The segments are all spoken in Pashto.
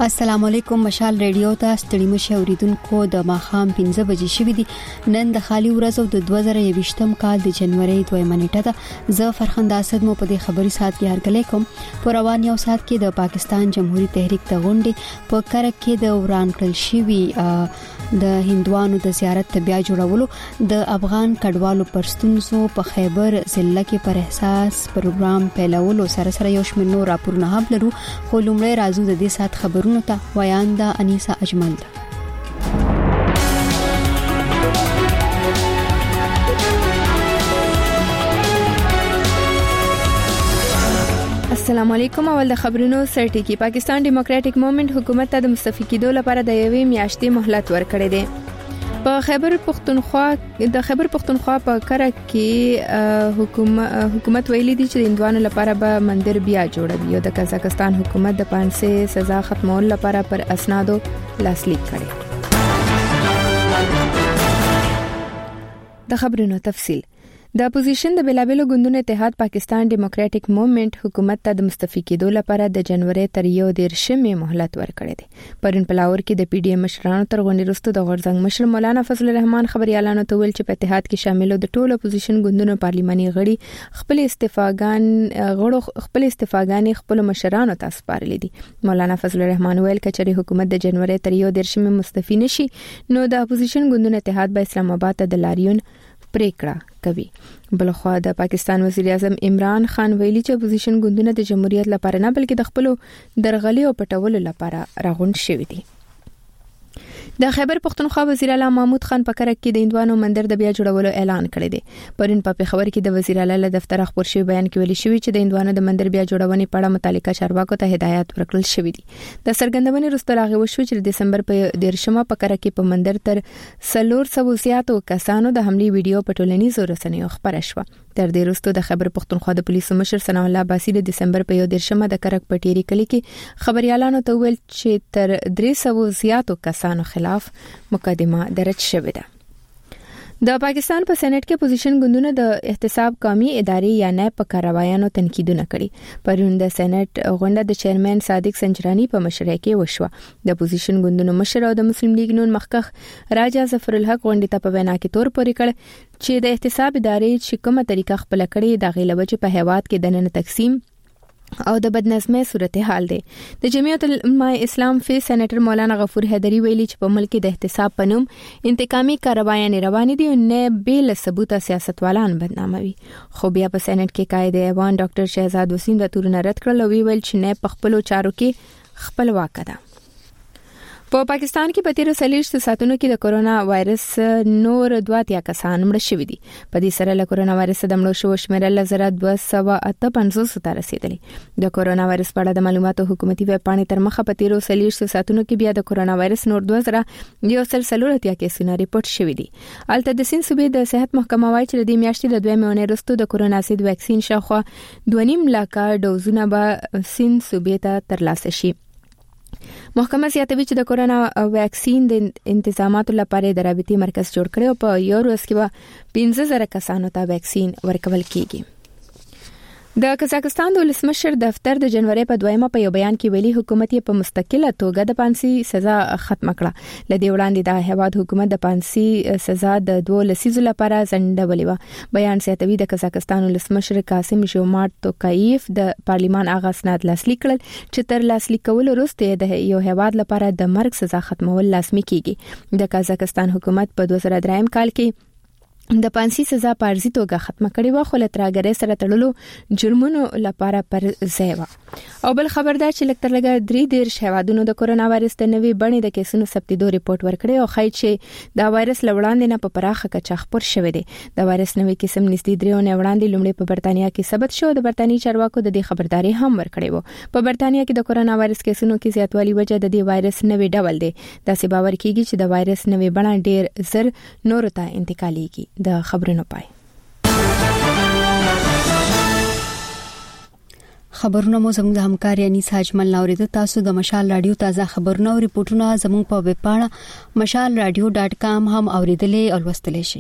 السلام علیکم. مشال ریډیو ته ستړي مشه اوریدونکو د ماخام 15 بجې شوې دي. نن د خالي ورځو د 2020م کال د جنوري 2 نیټه ده. زه فرخنده اسد مو په دې خبري سات کې هرکلی کوم. په روان یو سات کې د پاکستان جمهوریت تحریک ته غونډې په کرک کې د وران کړل شوی د هندوانو د زیارت بیا جوړولو د افغان کډوالو پرستونزو په خیبر ضلع کې پر احساس پروګرام پیلولو سره یو شمېر نور راپورونه هم لرو. خو لومړی راځو د دې سات خبرونو ته. ویاندا انیسا اجمل. السلام علیکم. اول د خبرونو سرټیکی. پاکستان ډیموکراټک موومېنټ حکومت ته د مستعفي کېدو لپاره د یوې میاشتې مهلت ورکړی دی. په خیبر پختونخوا په کرک کې حکومت ویلي دی چې د هندوانو لپاره به مندر بیا جوړوي او د قزاقستان حکومت د پانسي سزا ختمولو لپاره پر اسنادو لاسلیک کړي. د خبرونو تفصیل. د اپوزیشن د بلابلو ګوندونو اتحاد پاکستان ډیموکراټک موومېنټ حکومت ته د مستعفي کېدو لپاره د جنوري تر 1 مهلت ورکړی دی. پرون په لاهور کې د پی ډی ایم مشرانو تر غونډې وروسته د غورځنګ مشر مولانا فضل الرحمن خبريالانو ته ویل چې په اتحاد کې شاملو د ټولو اپوزیشن ګوندونو پارلماني غړي خپل استعفاګانې خپل مشرانو ته سپارلې دي. مولانا فضل الرحمن ویل کچري حکومت د جنوري تر 1 مستعفي نشي نو د اپوزیشن ګوندونو اتحاد به اسلام آباد ته د لاریون پریکړه کوي. بلخوا د پاکستان وزیر اعظم عمران خان ویلي چې اپوزیشن ګوندونه د جمهوریت لپاره نه بلکې د خپل درغلي او پټولو لپاره راغونډ شوي دي. د خیبر پختونخوا وزیر اعلی محمود خان په کرک کې د هندوانو مندر د بیا جوړولو اعلان کړی دی. پرون په خبر کې د وزیر اعلی له دفتر خبر شوی بیان کې ویلي شوی چې د هندوانو د مندر بیا جوړونې په اړه متعلقه چارواکو ته هدایت ورکړل شوی دي. د سرګندونې وروسته راغی وشو چې د دسمبر په 13مه په کرک کې په مندر تر 400 زیاتو کسانو د حملې ویډیو په ټولنیزو رسنیو خبره شوه. تر دې وروسته د خیبر پختونخوا د پولیسو مشر ثنا الله عباسي د دسمبر په 13مه د کرک پټيري کلی کې خبريالانو ته ویل چې تر 300 زیاتو کسانو خلاف مقدمه درج شوې ده. د پاکستان په سېنات کې اپوزیشن ګوندونو د احتساب قومي ادارې یا نه په کاروایانو تنقیدونه کړي. پرون د سېنات غونډه د چیرمن صادق سنجرانی په مشرۍ کې وشوه. د اپوزیشن ګوندونو مشر او د مسلم لیگ نون مخکخ راجا ظفر الحق غونډه ته په وینا کې تور پورې کړ چې د احتساب ادارې چې کومه طریقه خپل کړي د غیلوچ په هیواد کې د نن تقسیم او د بدنظمۍ صورتحال دی. د جمعیت العلماء اسلام فی سېنیټر مولانا غفور حیدری ویلي چې په ملک کې د احتساب پنوم انتقامي کاروایانې روانې دي او نه بیل ثبوت سیاستوالان بدناموي. خو بیا په سېنیټ کې قائد ایوان ډاکټر شهزاد وسیم د تورونه رد کړل او ویل چې نه په خپل چارو کې خپلواک ده. په پاکستان کې په 43 ساعتونو کې د کرونا وایرس نور 2 کسان مړ شوي دي. په دې سره له کرونا وایرس د مړو شو شمېر له 258 ته رسیدلی. د کرونا وایرس په اړه د معلوماتو حکومتي ویب پاڼې تر مخه په 43 ساعتونو کې بیا د کرونا وایرس نور 2140 کیسونه ریپورت شوي دي. الته د سین صوبې د صحت محکمه وایي چې د دې میاشتې د 2 میاشتې وروسته د کرونا ضد ویکسین شاوخوا 2.5 لک ډوزونه به سین صوبې ته ترلاسه شي. محکمه زیاتوي چې د کرونا ویکسین د انتظاماتو لپاره د رابطې مرکز جوړ کړي او په یو ورځ کې به 15000 کسانو ته ویکسین ورکول کیږي. د قزاقستان د ولسمشر دفتر د جنوري په 2مه په یو بیان کې ویلي حکومت یې په مستقله توګه د پانسي سزا ختم کړه. لدې وړاندې د هیواد حکومت د پانسي سزا د 2 لسیزو لپاره ځنډولې و. بیان ساتوي د قزاقستان ولسمشر قاسم جومارت توکایف د پارلمان هغه اسناد لاسلیک کړل چې تر لاسلیک کولو وروسته د یو هیواد لپاره د مرګ سزا ختمول لازمي کیږي. د قزاقستان حکومت په 2003 کال کې د پانسي سزا په ارزي توګه ختمه کړې و خو لتراګرې سره تړلو جرمونو لپاره پر ځای و. او بل خبردار چې لکتر لګا 3 هیوادونو د کرونا وایرس د نوې بڼې د کیسونو ثبتېدو ریپورت ورکړی او ښایي چې دا وایرس لوړاندې نه په پراخه کچه خپور شوی دی. د وایرس نوې قسم نږدې 3 وړاندې لومړی په برتانیا کې ثبت شو. د برتانیې چارواکو د دې خبرداري هم ورکړې و. په برتانیا کې د کرونا وایرس کیسونو کې زیاتوالی وجه د دې وایرس نوې ډول دی. داسې باور کیږي چې د وایرس نوې بڼه ډېر زر نور ته انتقالېږي. د خبرونو پای. خبرونه مو زموږ د همکار انیسا اجمل نوریده. تاسو د مشال رادیو تازه خبرونه او ریپورتونه زموږ په ویب پاڼه mashalradio.com هم اوریدلې او لوستلې شئ.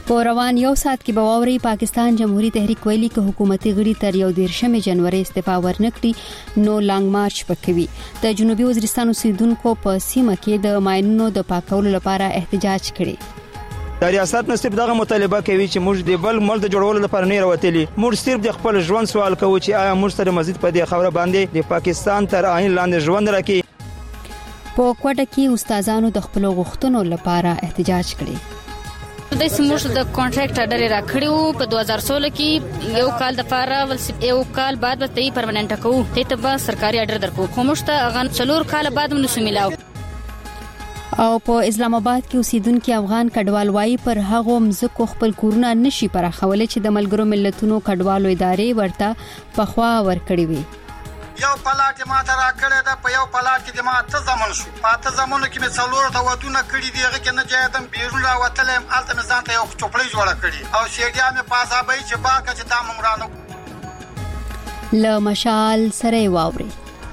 په روان یو ساعت کې به واوري پاکستان جمهوریت تحریک ویلي ک حکومتي غړي تر 11 جنوري استعفا ورنکړي نو لانګ مارچ پکوي. د جنوبي وزیرستان اوسیدونکو په سیمه کې د ماینونو د پاکولو لپاره احتجاج کړي. د ریاست نصیب دغه مطالبه کوي چې موږ د بل ملک د جوړولو لپاره نه راوتلي. موږ صرف د خپل ژوند سوال کوو چې آیا موږ سره مزید په دې خبره باندې د پاکستان تر عین لاندې ژوند راکړي. په کوټه کې استادانو د خپل غوښتنو لپاره احتجاج کړي. د سموش د کانټراکټ اډر راکړیو په 2016 کې یو کال د فاره ول یو کال بعد به تی پرمننت کوو ته به سرکاري اډر درکو خو مشته اغان 4 کال بعد موږ سملاو. او په اسلام آباد کې اوسیدونکو افغان کډوال وايي پر هغه مزکو خپل کورونه نشي پراخولې چې د ملګرو ملتونو کډوالو ادارې ورته پخوا ورکړي وي. یو پلاټ ما ته راکړی دا په یو پلاټ کې د ما ته زمون شو پاته زمونو کې مې څلور ته ودونه کړی دیغه کې نه جایدم بیرون راوتلم الته مې ځان ته یو چوپړی جوړه کړی او شیګیا مې پاسابې چې باکه چې دا ممرانو ل مشال سره واوري.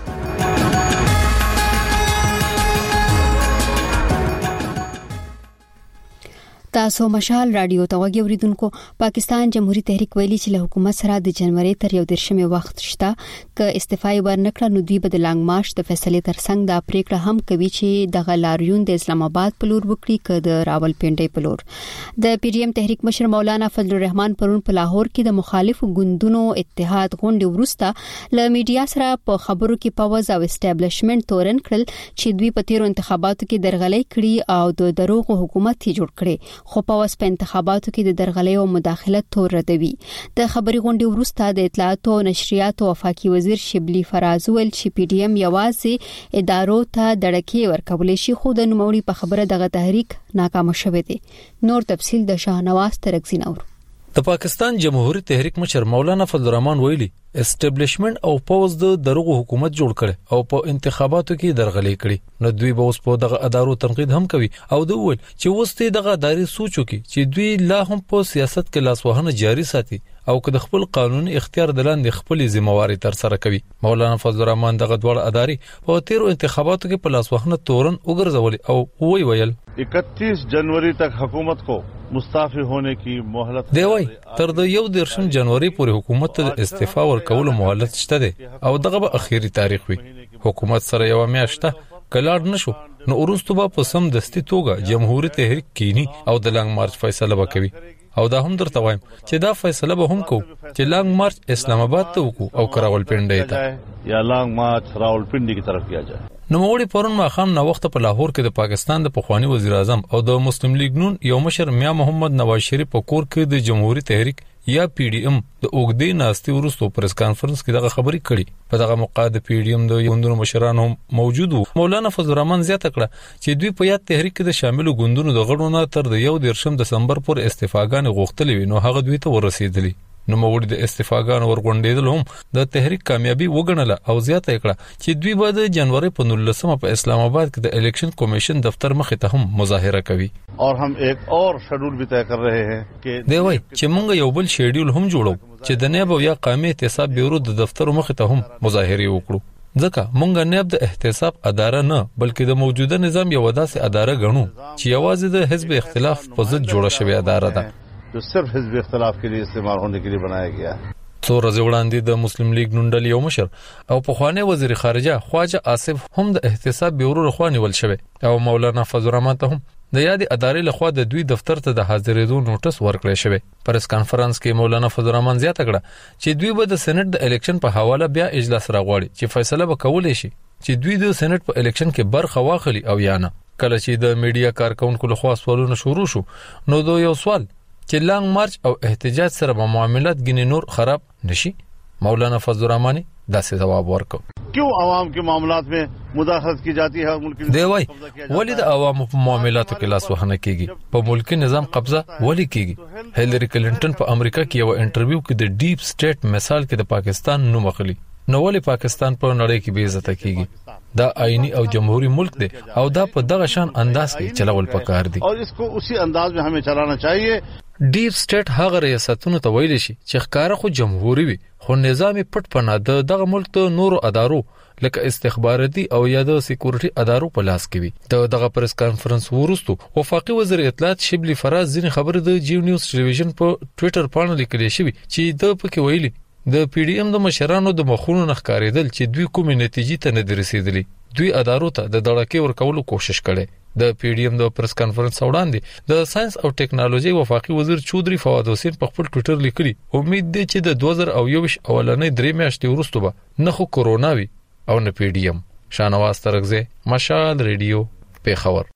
تاسو مشال رادیو ته وګورئ اوریدونکو. پاکستان جمهوریت تحریک ویلي چې له حکومت سره د جنوري تر 11 وخت شته ک استعفای ورنکړه نو دوی به د لانګ مارچ د فیصلې ترڅنګ د پریکړه هم کوي چې د لاریون د اسلام آباد په لور وکړي ک د راولپنډي په لور. د پی ډی ایم تحریک مشر مولانا فضل الرحمن پرون په لاهور کې د مخالفو ګوندونو اتحاد غونډه ورسته ل میډیا سره په خبرو کې پاوز او اسټابلیشمنت تورن کړل چې دوی په تیرو انتخاباتو کې درغلۍ کړي او د دروغ حکومت یې جوړ کړي خو په واس په انتخاباتو کې د درغلۍ او مداخلت تور ردوي. د خبري غونډې وروسته د اطلاعات او نشریات او وفاقي وزیر شبلی فراز ویل چې پی ډی ایم یوازې ادارو ته دړکې ورکولې شي خو د نوموړي په خبره دغه تحریک ناکام شوه دی. نور تفصیل د شاهنواز ترکزی نور. د پاکستان جمهوریت تحریک مشر مولانا فضل الرحمن ویلي اسټابلیشمنت او پوز د دروغ حکومت جوړ کړي او په انتخاباتو کې درغلي کړي نو دوی به اوس په دغه ادارو تنقید هم کوي او دوی ول چې وسته دغه ادارې سوچو کې چې دوی لا هم په سیاست کې لاسوهنه جاری ساتي او که د خپل قانوني اختیار د لاندې خپل ذمہواری تر سره کوي. مولانا فضل الرحمن دغه ډول ادارې په تیرو انتخاباتو کې په لاسوهنه تورن وګرځول او ویل 31 जनवरी तक हुकूमत को मुस्ताफी होने की मोहलत دی وای تر د 1 جنوري پورې حکومت ته استعفا ورکول مهلت شته دی او دغه به اخیری تاریخ وي. حکومت سره یو میاشته کلاړ نشو نو ورستو به په سم دستي توګه جمهوریت تحریک کینی او د لانګ مارچ فیصله وکوي او دا هم درته وایم چې دا فیصله به هم کو چې لانګ مارچ اسلام آباد ته وکړو او راولپنډي ته یا لانګ مارچ راولپنډي کی طرف کیا جائے. نو موړي پرون ماخام نو وخت په لاهور کې د پاکستان د پخوانی وزیر اعظم او د مسلم لیگ نون یو مشر میا محمد نواز شریف په کور کې د جمهوریت تحریک یا پی ډی ایم د اوګدې ناستي ورستو پریس کانفرنس کې دغه خبري کړي. په دغه موقع د پی ډی ایم د یوندونو مشرانو موجود وو. مولانا فضل الرحمن زیاته کړه چې دوی په یاد تحریک کې د شامل ګوندونو د غړو نه تر د 1 دسمبر پورې استعفاګانې غوښتلې وي نو هغه دوی ته ورسېدلي. نو موږ د استعفاګانو ورغونډېدل هم د تحریک کامیابی وګڼله او زیاته کړه چې دوی به د جنوري په 19 په اسلام آباد کې د الیکشن کمیشن دفتر مخې ته هم مظاهره کوي. اور هم ایک اور شیډول بھی طے کر رہے ہیں کہ دی وای چې موږ یو بل شیډول هم جوړو چې د نیب او یا قومي احتساب بیورو د دفتر مخې ته هم مظاهره وکړو ځکه موږ نیب د احتساب اداره نه بلکې د موجوده نظام یو داسې اداره غنو چې یوازې د حزب اختلاف په ضد جوړه شوی اداره ده जो सिर्फ हिजब इख्तिलाफ के लिए इस्तेमाल होने के लिए बनाया गया है. څو ورځې وړاندې د مسلم لیگ نونډل یو مشر او پخوانی وزیر خارجه خواجه آصف هم د احتساب بیورو لخوا نیول شوی او مولانا فضل الرحمن ته هم د یادې ادارې لخوا د دوی دفتر ته د حاضرېدو نوټس ورکړی شوی. پریس کانفرنس کې مولانا فضل الرحمن زیاته کړه چې دوی به د سېنات د الیکشن په حواله بیا اجلاس راغواړي چې فیصله وکولای شي چې دوی د سېنات په الیکشن کې برخه واخلي او یا نه. کله چې د میډیا کارکونکو لخوا سوالونه شروع شو نو دو یو سوال چې لانګ مارچ او احتجاج سره به معاملات غنی نور خراب نشي. مولانا فضل الرحمن داسې جواب ورکړ क्यों आवाम के मामलात में मुदाखलत की जाती है और मुल्की دی وای ولې د عوامو په معاملاتو کې لاس وهنه کیږي په ملکی نظام قبضه ولې کیږي. هیلری کلینټن په امریکا کې یو انټرویو کې د ډیپ سټیټ مثال کې د پاکستان نوم اخلي نو ولې پاکستان په نړۍ کې بے عزت کیږي. دا آئینی او جمهوری ملک دی او دا په دغه شان انداز کې چلول پکار دي اور इसको उसी अंदाज में हमें चलाना चाहिए. ډیپ سټیټ هغه ریاستونو ته ویل شي چې ښکارا خو جمهوری وي خو نظام پټ پناه دغه ملک ته نورو ادارو لکه استخباراتي او یا د سکیورټي ادارو په لاس کې وي. دغه پریس کانفرنس وروسته وفاقي وزیر اطلاعات شبلی فراز ځینې خبره د جیو نیوز ټلویزیون په ټوئیټر باندې لیکلې شوې چې د پکې ویلي د پی ډی ام د مشرانو د مخونو نخکاریدل چې دوی کومې نتیجې ته نه رسیدلي. دوی ادارو ته د دړکې ورکولو کوشش کړي. د پی ډی ام د پریس کانفرنس وړاندې د ساينس او ټیکنالوژي وفاقي وزیر چودري فواد حسین په خپل ټوئیټر لیکلي امید دی چې د 2021 اولنې 3 میاشتې وروسته به نه خو کورونا وي او نه پی ډی ام. شانواز ترغزه مشال ریډیو پیښور.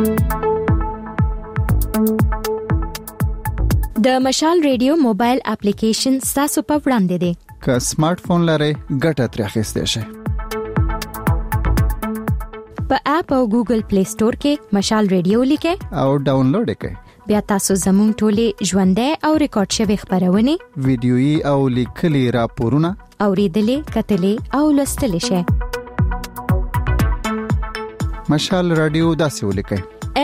د مشال ریډیو موبایل اپلیکیشن تاسو په وړاندې دی. که سمارټ فون لرئ ګټه ترې اخیستئ شئ. په اپ او ګوګل پلی سٹور کې مشال ریډیو لیکئ او ډاونلوډ کړئ. بیا تاسو زموږ ټولې ژوندۍ او ریکارډ شوی خبرونه ویډیويي او لیکلي راپورونه اوریدلې کتلې او لوستلې شئ. مشال رادیو داسې ولیکئ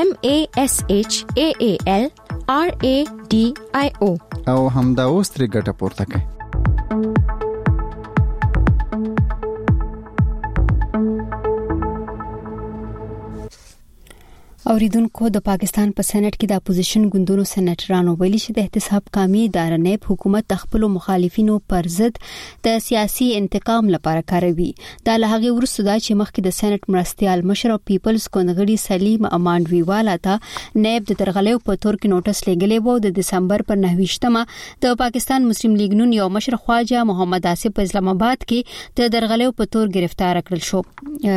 MASHAAL RADIO او همدا اوس ترې ګټه پورته کړئ. اوریدونکو د پاکستان په سېنات کې د اپوزیشن ګوندونو سېناترانو ویلي چې د احتساب کامي اداره نیب حکومت خپل مخالفینو پر ضد د سیاسي انتقام لپاره کاروي. دا له هغه وروسته دا چې مخکې د سېنات مرستيال مشر پیپلز ګوندغړي سلیم امانویوالا ته نیب د درغلیو په تور کې نوټس لګلې وو. د دسمبر پر 9 د پاکستان مسلم لیگ نون یو مشر خواجه محمد آصف په اسلام آباد کې د درغلیو په تور گرفتار کړل شو.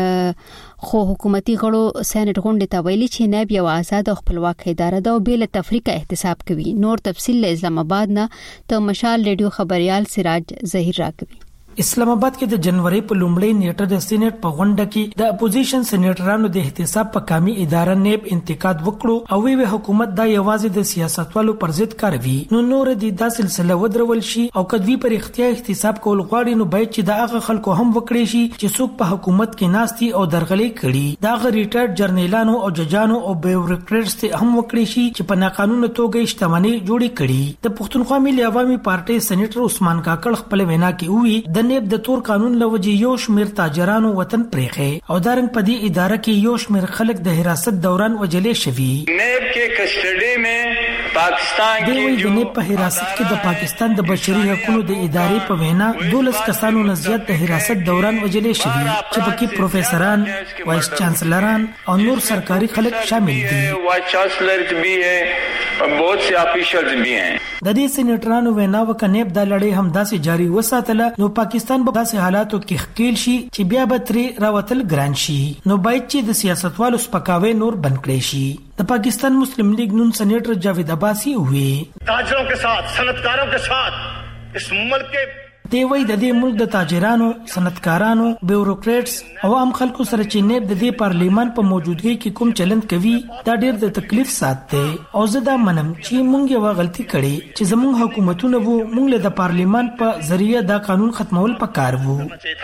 خو حکومتي غړو سېنات غونډې ته ویلي چې نیب یو آزاد او خپلواک اداره ده او بل تفریقه احتساب کوي. نور تفصیل له اسلام آباد نه ته مشال ریډیو خبريال سراج ظهیر راکوي. اسلام آباد کې د جنوري په لومړۍ نیټه د سېنات په غونډه کې د اپوزیشن سېناترانو د احتساب په کامي اداره نیب انتقاد وکړو او وی حکومت دا یوازې د سیاستوالو پر ضد کاروي. نو نور د سلسله ودرول شي او کدوی پر اختیار احتساب کول غواړي نو باید چې د هغه خلکو هم وکړي شي چې څوک په حکومت کې ناستي او درغلي کړي. دا غ ریټایرډ جرنیلانو او ججانو او بیوروکریټس ته هم وکړي شي چې په ناقانونه توګه اجتماعي جوړې کړي. د پښتونخوا ملي عوامي پارټي سېناتر عثمان کاکړ خپل وینا کې وی د نیب د تور قانون لوجه یو شمیر تاجرانو وطن پرېخه او دارنګ په دې اداره کې یو شمیر خلک د حراست دوران وجلې شوي. نیب کې کسټډي میں پاکستان کې جو نیب په حراست کې د پاکستان د بشري حقوقو د ادارې په وینا 12 کسانو نه زیات د حراست دوران وجلې شوي چې پکې پروفیسوران، وایس چانسلران او نور سرکاري خلک شامل دي. وایس چانسلر بھی ہے اور بہت سے افیشلز بھی ہیں. د دې سېناترانو وینا وکنيب د لړۍ هم داسې جاری وساتله نو پاکستان په داسې حالاتو کې خکېل شي چې بیا به ترې راوتل ګران شي. نو باید چې د سیاستوالو سپکاوی نور بند کړي شي. د پاکستان مسلم لیگ نون سېناتر جاوید عباسی ہوئے تاجروں کے ساتھ صنعتکاروں کے ساتھ اس ملک کے دی وی د دې ملک د تاجرانو، صنعتکارانو، بیوروکریټس او عام خلکو سره چې نیب د دې پارلیمان په موجودګۍ کې کوم چلند کوي دا ډېر د تکلیف سات دی او زه دا منم چې موږ یو غلطي کړې چې زموږ حکومتونه وو موږ له د پارلیمان په ذریعہ دا قانون ختمول پکار وو.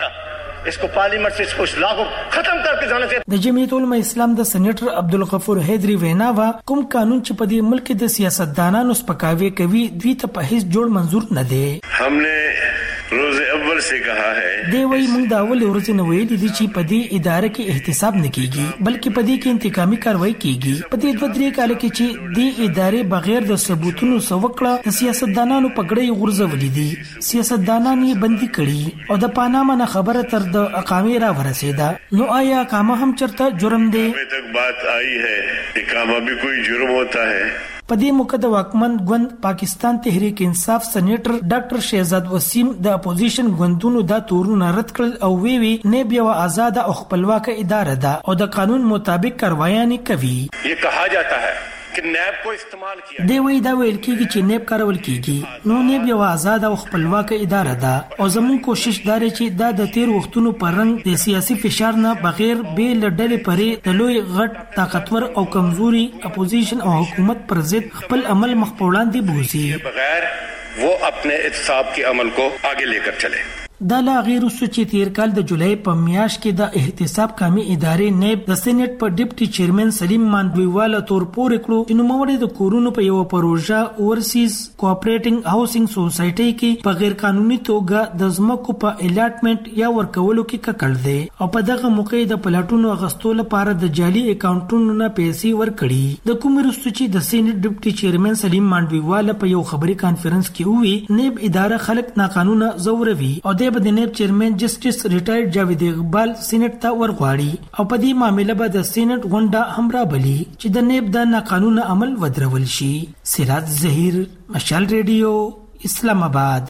اس کو پارلیمنٹ سے اس لاغو ختم کر کے جانا چاہیے. د جمعیت العلماء اسلام د سېناتر عبدالغفور حیدری وینا وا کوم قانون چې په دې ملک د سیاستدانانو سپکاوی کوي دوی ته په هیڅ جوړ منظور نه دی. ہم نے روز اول سے کہا ہے دی وی موږ د اول ورځې نه ویلي دي چې په دې اداره کې احتساب نه کیږي بلکې په دې کې انتقامي کاروایی کیږي. په دې 2-3 کال کې چې دې ادارې بغیر د ثبوتونو سوکړه د سیاستدانانو پګړې غورځولې دي، سیاستدانان یې بندي کړي او د پاناما نه خبره تر د اقامه را ورسېده. نو آیا اقامه هم چرته جرم دی؟ تک بات آئی ہے اقامه بھی کوئی جرم ہوتا ہے. په دې موقع د واکمن ګوند پاکستان تحریک انصاف سېناتر ډاکټر شهزاد وسیم د اپوزیشن ګوندونو دا تورونه رد کړل او وی نیب یو آزاد او خپلواک اداره ده او د قانون مطابق کاروایي کوي. یہ کہا جاتا ہے کہ نیب کو استعمال کیا دی وی دا ویل کیږي چې نیب کارول کیږي. نو نیب یو آزاد او خپلواک اداره ده او زموږ کوشش دا چې دا د تیر وختونو پر رنګ د سیاسي فشار نه بغیر به لړل پرې د لوی غټ طاقتور او کمزوري اپوزیشن او حکومت پر ضد خپل عمل مخ په وړاندې بوزي بغیر وہ اپنے احتساب کے عمل کو آگے لے کر چلے. د لا غیر سوچ تیر کال د جولای په میاشت کې د احتساب کامي ادارې نیب د سېنات په ډیپټي چیرمن سلیم ماندویواله تور پورې کړو چې نوموړي د کورونو په یو پروژه اورسیز کوآپریټینګ هاوسینګ سوسایټي کې په غیر قانوني توګه د ځمکو په الاټمنټ یا ورکولو کې ککړ دی او په دغه موقع د پلاټونو اغستو لپاره د جعلي اکاونټونو نه پیسې ورکړي. د کوم وروسته چې د سېنات ډیپټي چیرمن سلیم ماندویواله په یو خبري کانفرنس کې وی نیب اداره خلک ناقانونه زوروي او د نیب چیرمن جسټس ریټایرډ جاوید اقبال سېنات ته ورغواړي او په دې معاملې به د سېنات غونډه همرا بلی چې د نیب د ناقانونه عمل ودرول شي. سراج ظهیر، مشال ریډیو، اسلام آباد.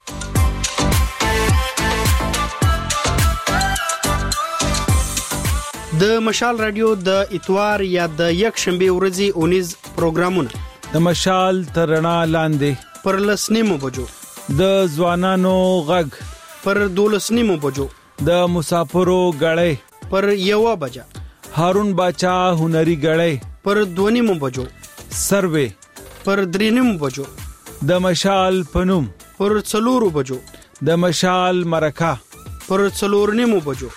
د مشال رادیو د اتوار یا د یک شنبه ورځې اونیز پروګرامونه د مشال ترنا لاندې پر لسنیمو بجو، د ځوانانو غږ پر 12 بجو، د مسافرو غړې پر 1 بجه، هارون باچا هنري غړې پر 2 بجو، سروې پر 3 بجو، د مشال پنوم پر 4 بجو، د مشال مرکه پر 4 بجو.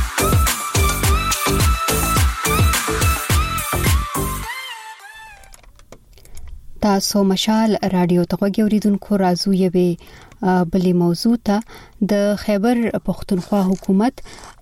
تاسو مشال رادیو ته غوړیدونکو راځو یوه بلې موضوع ته. د خیبر پختونخوا حکومت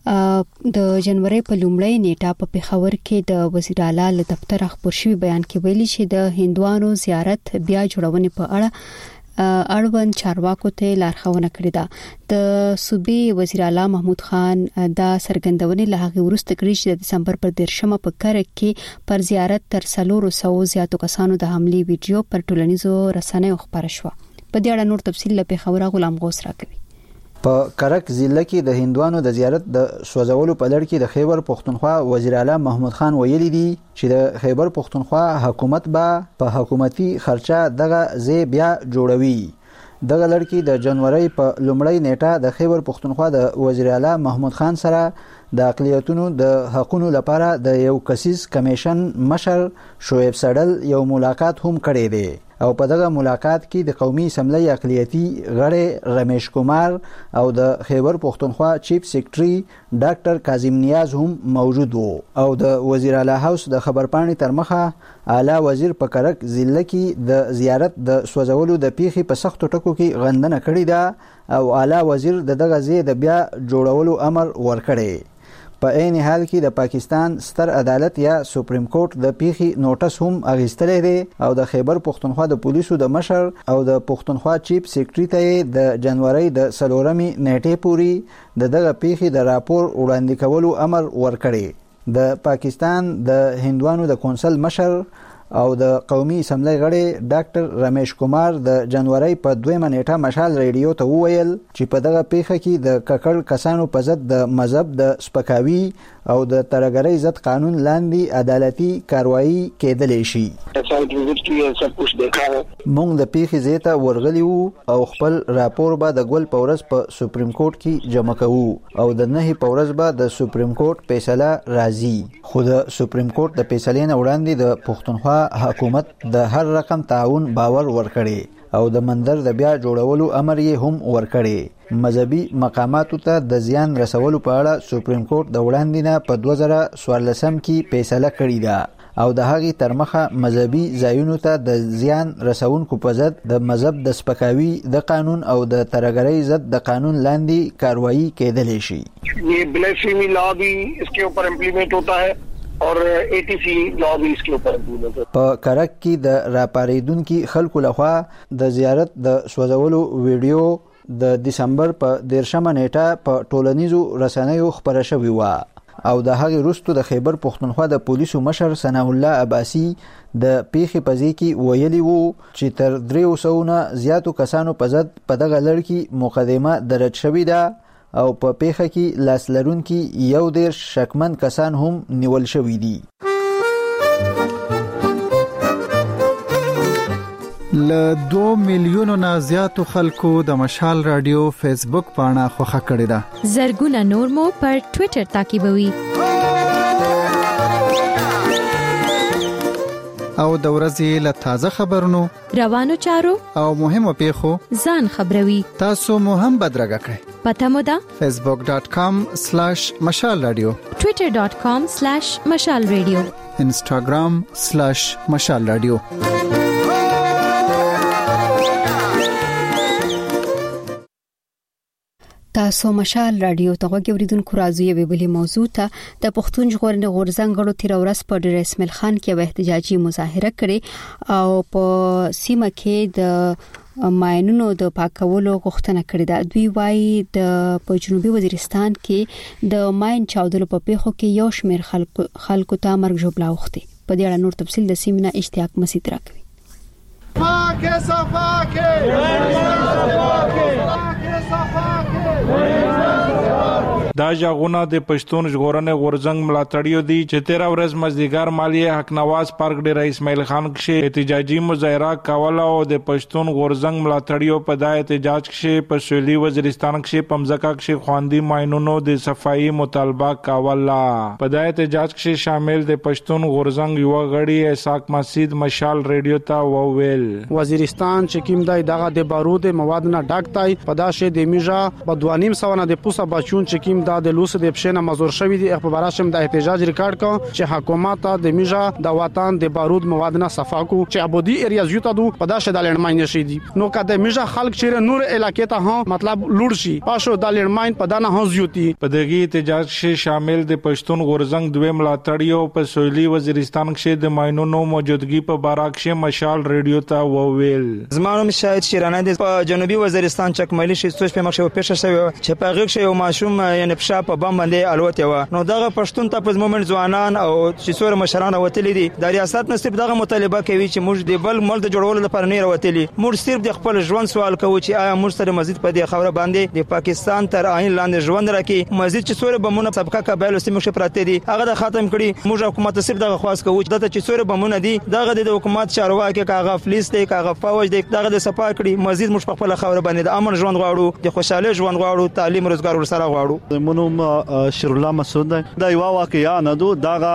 د جنوري په لومړۍ نیټه په پیښور کې د وزیر اعلی له دفتر خبر شوی بیان کې ویلي چې د هندوانو زیارت بیا جوړونې په اړه اړوند چارواکو ته لارښوونه کړې ده. د صوبې وزیر اعلی محمود خان دا سرګندونې له هغه وروسته کړې چې د دسمبر پر 10 په کرک کې پر زیارت تر 400 زیاتو کسانو د حمله ویډیو پر ټولنیزو رسنیو خبره شوه. په دې اړه نور تفصیل له پیښور غلام غوث راکوي. په کرک ضلع کې د هندوانو د زیارت د سوځولو په لړ کې د خیبر پختونخوا وزیر اعلی محمود خان ویلي دي چې د خیبر پختونخوا حکومت به په حکومتي خرچه دغه ځای بیا جوړوي. دغه لړ کې د جنوري په لومړۍ نیټه د خیبر پختونخوا د وزیر اعلی محمود خان سره د اقلیتونو د حقوقو لپاره د یو کسیز کمیشن مشر شعیب سړل یو ملاقات هم کړی دی او په دغه ملاقات کې د قومي اسمبلی اقلیتي غړي رمیش کمار او د خیبر پختونخوا چیف سیکریټري ډاکټر کاظم نیاز هم موجود وو او د وزیر اعلی هاوس د خبرپاڼې تر مخه اعلی وزیر په کرک ضلع کې د زیارت د سوځولو د پیښې په سختو ټکو کې غندنه کړې ده او اعلی وزیر دغه ځای د بیا جوړولو امر ورکړی. په عین حال کې د پاکستان ستر عدالت یا سپریم کورټ د پیښې نوټس هم اخیستلی دی او د خیبر پختونخوا د پولیسو د مشر او د پختونخوا چیف سیکریټري ته د جنوري د 4 نیټې پورې دغه پیښې د راپور وړاندې کولو امر ورکړی. د پاکستان د هندوانو د کونسل مشر او د قومي اسمبلی غړي ډاکټر رمیش کمار د جنوري په 2 نیټه مشال ریډیو ته وویل چې په دغه پیښه کې د ککړ کسانو په ضد د مذهب د سپکاوي او د ترګرۍ ضد قانون لاندې عدالتي کاروایی کېدلی شي. مونږ د پیښې ځای ته ورغلي وو او خپل راپور به د ګل په ورځ په سپریم کورټ کې جمع کوو او د 9 په ورځ به د سپریم کورټ فیصله راځي. خو د سپریم کورټ د فیصلې نه وړاندې د پختونخوا حکومت د هر رقم تعاون باور ورکړي او د مندر د بیا جوړولو امر یې هم ورکړي. مذهبي مقاماتو ته د زیان رسولو په اړه سپریم کورټ د وړاندې نه په 2014 کې فیصله کړې ده او د هغې تر مخه مذهبي ځایونو ته د زیان رسونکو په ضد د مذهب د سپکاوي د قانون او د ترګرۍ ضد د قانون لاندې کاروایی کېدلی شي. یہ بلیفیمی لا بھی اس کے اوپر امپلیمنٹ ہوتا ہے اور ATC لا بھی اس کے اوپر امپلیمنٹ ہوتا ہے. په کرک کې د راپاریدونکو خلکو لخوا د زیارت د سوځولو ویډیو د دسمبر په 10 نیټه په ټولنیزو رسنیو خبره شوې و او د هغې وروسته د خیبر پختونخوا د پولیسو مشر ثناء الله عباسي د پیښې په ځای کې ویلي وو چې تر 300 نه زیاتو کسانو په ضد په دغه لړ کې مقدمه درج شوې ده او په پیښه کې لاس لرونکي 11 شکمن کسان هم نیول شوي دي. ل 2 میلیونو نه زیاتو خلکو د مشال رادیو فیسبوک پاڼه خوښه کړې ده. زرګونه نور مو پر ټوئیټر تعقیبوي. او د ورځې له تازه خبرونو، روانو چارو او مهمو پیښو ځان خبروي. تاسو مو هم بدرګه کړئ. پته مو ده facebook.com/مشال رادیو، twitter.com/مشال رادیو، instagram/مشال رادیو. تاسو مشال رادیو ته غوړیدونکو راځي یو بلی موضوع ته د پښتون ژغورنې غورځنګ غړو تیر ورځ په ډیر اسماعیل خان کې احتجاجي مظاهره کړې او په سیمه کې د ماینونو د پاکولو غوښتنه کړې ده. دوی وايي د په جنوبي وزیرستان کې د ماین چاودلو په پیښو کې یو شمېر خلکو ته مرګ ژوبلا وختي. په دې اړه نور تفصیل د سیمینه اشتیاق مسعود راکوي. پاکه صفاکه دا ژغورنه د پښتون ژغورنې غورځنګ ملاتړیو دي چې 13 ورځ مزدیګر مالیه حق نواز پارک ډیر اسماعیل خان کې احتجاجي مظاهره کوله او د پښتون غورځنګ ملاتړیو په دای احتجاج کې په سویلي وزیرستان کې پمزکا کې خواندي ماینونو د صفایي مطالبه کوله. په دای احتجاج کې شامل د پښتون غورځنګ یو غړي اسحاق مسعود مشال رادیو ته وویل وزیرستان چې کیم دای دغه د بارود مواد نه ډاکټای په داشه د میجا په 2.5 نه د پوسا بچون چې کیم دا د لوس د پښنه مزور شوی دی په براشم د احتجاج ریکارډ کو چې حکومت د میجا د وطن د بارود مواد نه صفا کو چې ابودي ایریا زیوتا دو په داشه د لړماین شي دي نو کده میجا خلک چیرې نور علاقې ته هم مطلب لوړ شي پاشو د لړماین په دانه هم زیوتی. په دغه احتجاج کې شامل د پښتون غورځنګ دوی ملاتړیو په سویلي وزیرستان کې د ماینونو موجودګي په باراک کې مشال رادیو ته وویل زمانو شاهد شیرانه د جنوبي وزیرستان چکملی شي سوچ په مخه پیښه شوی چې په غږ شوی ماشوم یعنی په شاپ بم باندې الوته و. نو دغه پښتون ته په مومنت ځوانان او چې څوره مشران وتلی دي د ریاست نصیب دغه مطالبه کوي چې موږ د بل ملک د جوړولو لپاره نه وتلی. موږ صرف د خپل ژوند سوال کوو چې آیا موږ سره مزید په دې خبره باندې د پاکستان تر عین لاندې ژوند راکې مزید چې څوره بمونه سبقه قبایل سیمه کې پراته دي هغه د ختم کړي. موږ حکومت صرف دغه خواست کوو چې د څوره بمونه دي دغه د حکومت چارواکي کاغه فلیس دی کاغه فوج دی دغه د صفا کړي. مزید موږ په خپل خبره باندې د امن ژوند غواړو د خوشاله ژوند غواړو تعلیم روزګار ورسره غواړو. منوم شیرالله مسعود دا یو واقعیا نه دو داغه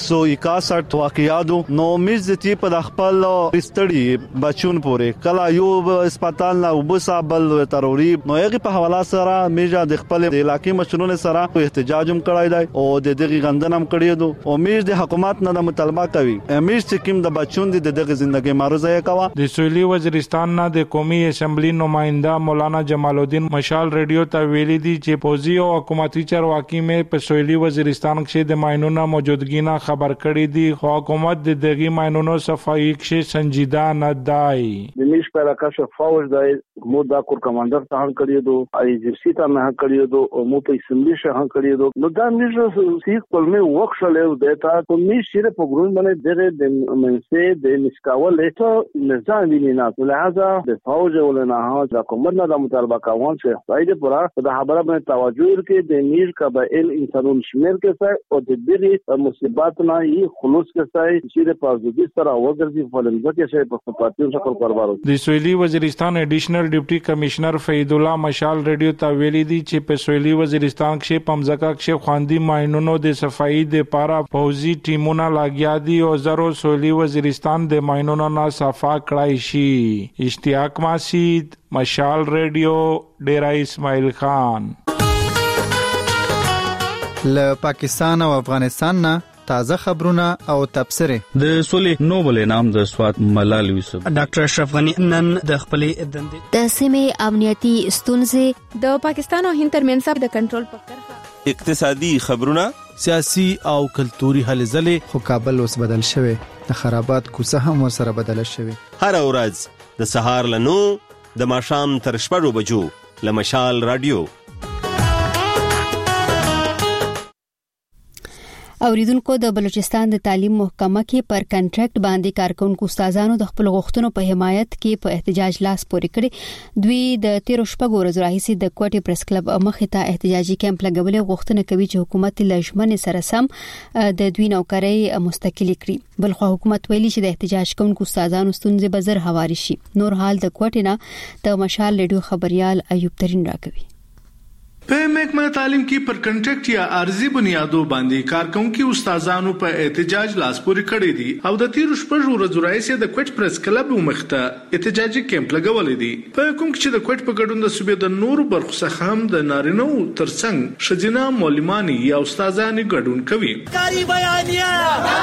161 واقعیاتو نو مزتی په خپل استړي بچون پورې کلا یو هسپتال نه وبسابل تروري نو یغه په حواله سره میجا د خپل علاقې مشرونو سره احتجاج هم کړای دی او د دغه غندنم کړی دو او میج د حکومت نه مطالبه کوي میج چې کوم د بچون د دغه ژوندۍ معرضه کوا. د سویلي وزیرستان نه د قومي اسمبلی نمائنده مولانا جمال الدین مشال رادیو ته ویلي دي چې پوزي او حکومتي چارواکي مې په سویلي وزیرستان کې د ماینونو موجودګي نه خبر کړی دي خو حکومت د دغه ماینونو صفایي کې سنجیده نه دی. د میش په علاقه شو فوج د مو دا کور کمانډر ته هم کړی دو ای جی سی ته نه کړی دو او مو په اسمبلی شه هم کړی دو نو دا میش سیک کولمه وښلې دیتا کو میش شیره په ګرون باندې دغه د منسه د نشکاول ته نظام ویني نه لہذا د فوج ولنه ها د حکومت نه د مطالبه کوون چې فائدې پورا د خبره باندې توجه ورکړي د میش قبایل انسانون شمیر کې ځای او د دې مصیبت نه یې خلوص کې ځای چې د پازدي سره وګرځي فلمزه کې شي په پاتیون شکل کاروبار. د سویلي وزیرستان ایډیشنل ډیپټي کمشنر فید الله مشال رادیو ته ویلي دي چې په سویلي وزیرستان کې پمزکا کې خواندي ماینونو د صفایي د پارا فوزي ټیمونه لاګیا دي او زرو سویلي وزیرستان د ماینونو نه صفا کړای شي. اشتیاق مسعود مشال رادیو ډیرا اسماعیل خان. له پاکستان او افغانستان نه تازه خبرونه او تبصره. د سولې نوبل انعام د سوات ملال یوسف ډاکټر اشرف غنی نن د خپلې دندې د سیمې امنیتي ستونزې د پاکستان او هند ترمنځ د کنټرول په کرښه اقتصادي خبرونه سیاسي او کلتوري هلې ځلې خو کابل اوس بدل شوی د خرابات کوڅه هم ورسره بدل شوی. هر ورځ د سهار له 9 د ماښام تر 6 بجو له مشال رادیو. اوریدونکو د بلوچستان د تعلیم محکمه کې پر کنټراکټ باندې کارکونکو استادانو د خپل غوښتنو په حمایت کې په احتجاج لاس پورې کړی. دوی د 13 شپږ ورځې راهیسې د کوټي پریس کلب مخې ته احتجاجي کیمپ لګولې غوښتنه کوي چې حکومت لژمن سره سم د دوی نوکرۍ مستقلی کړي. بلخو حکومت ویلي چې د احتجاج کوونکو استادانو ستونزې به زر هواري شي. نور حال د کوټي نه د مشال رادیو خبريال ایوب ترين راکوي. په محکمه تعلیم کې پر کنټراکټ یا عارضي بنیادو باندې کارکونکو استادانو په احتجاج لاس پورې کړی دي او د تیر شپږ ورځو راځي د کوټ پریس کلب مخته احتجاجي کیمپ لګولې دي په کوم کې د کوټ په ګډون د صوبې د نورو برخو څخه هم د نارینو ترڅنګ شجنا مولمانی یا استادان ګډون کوي کاری بیانیه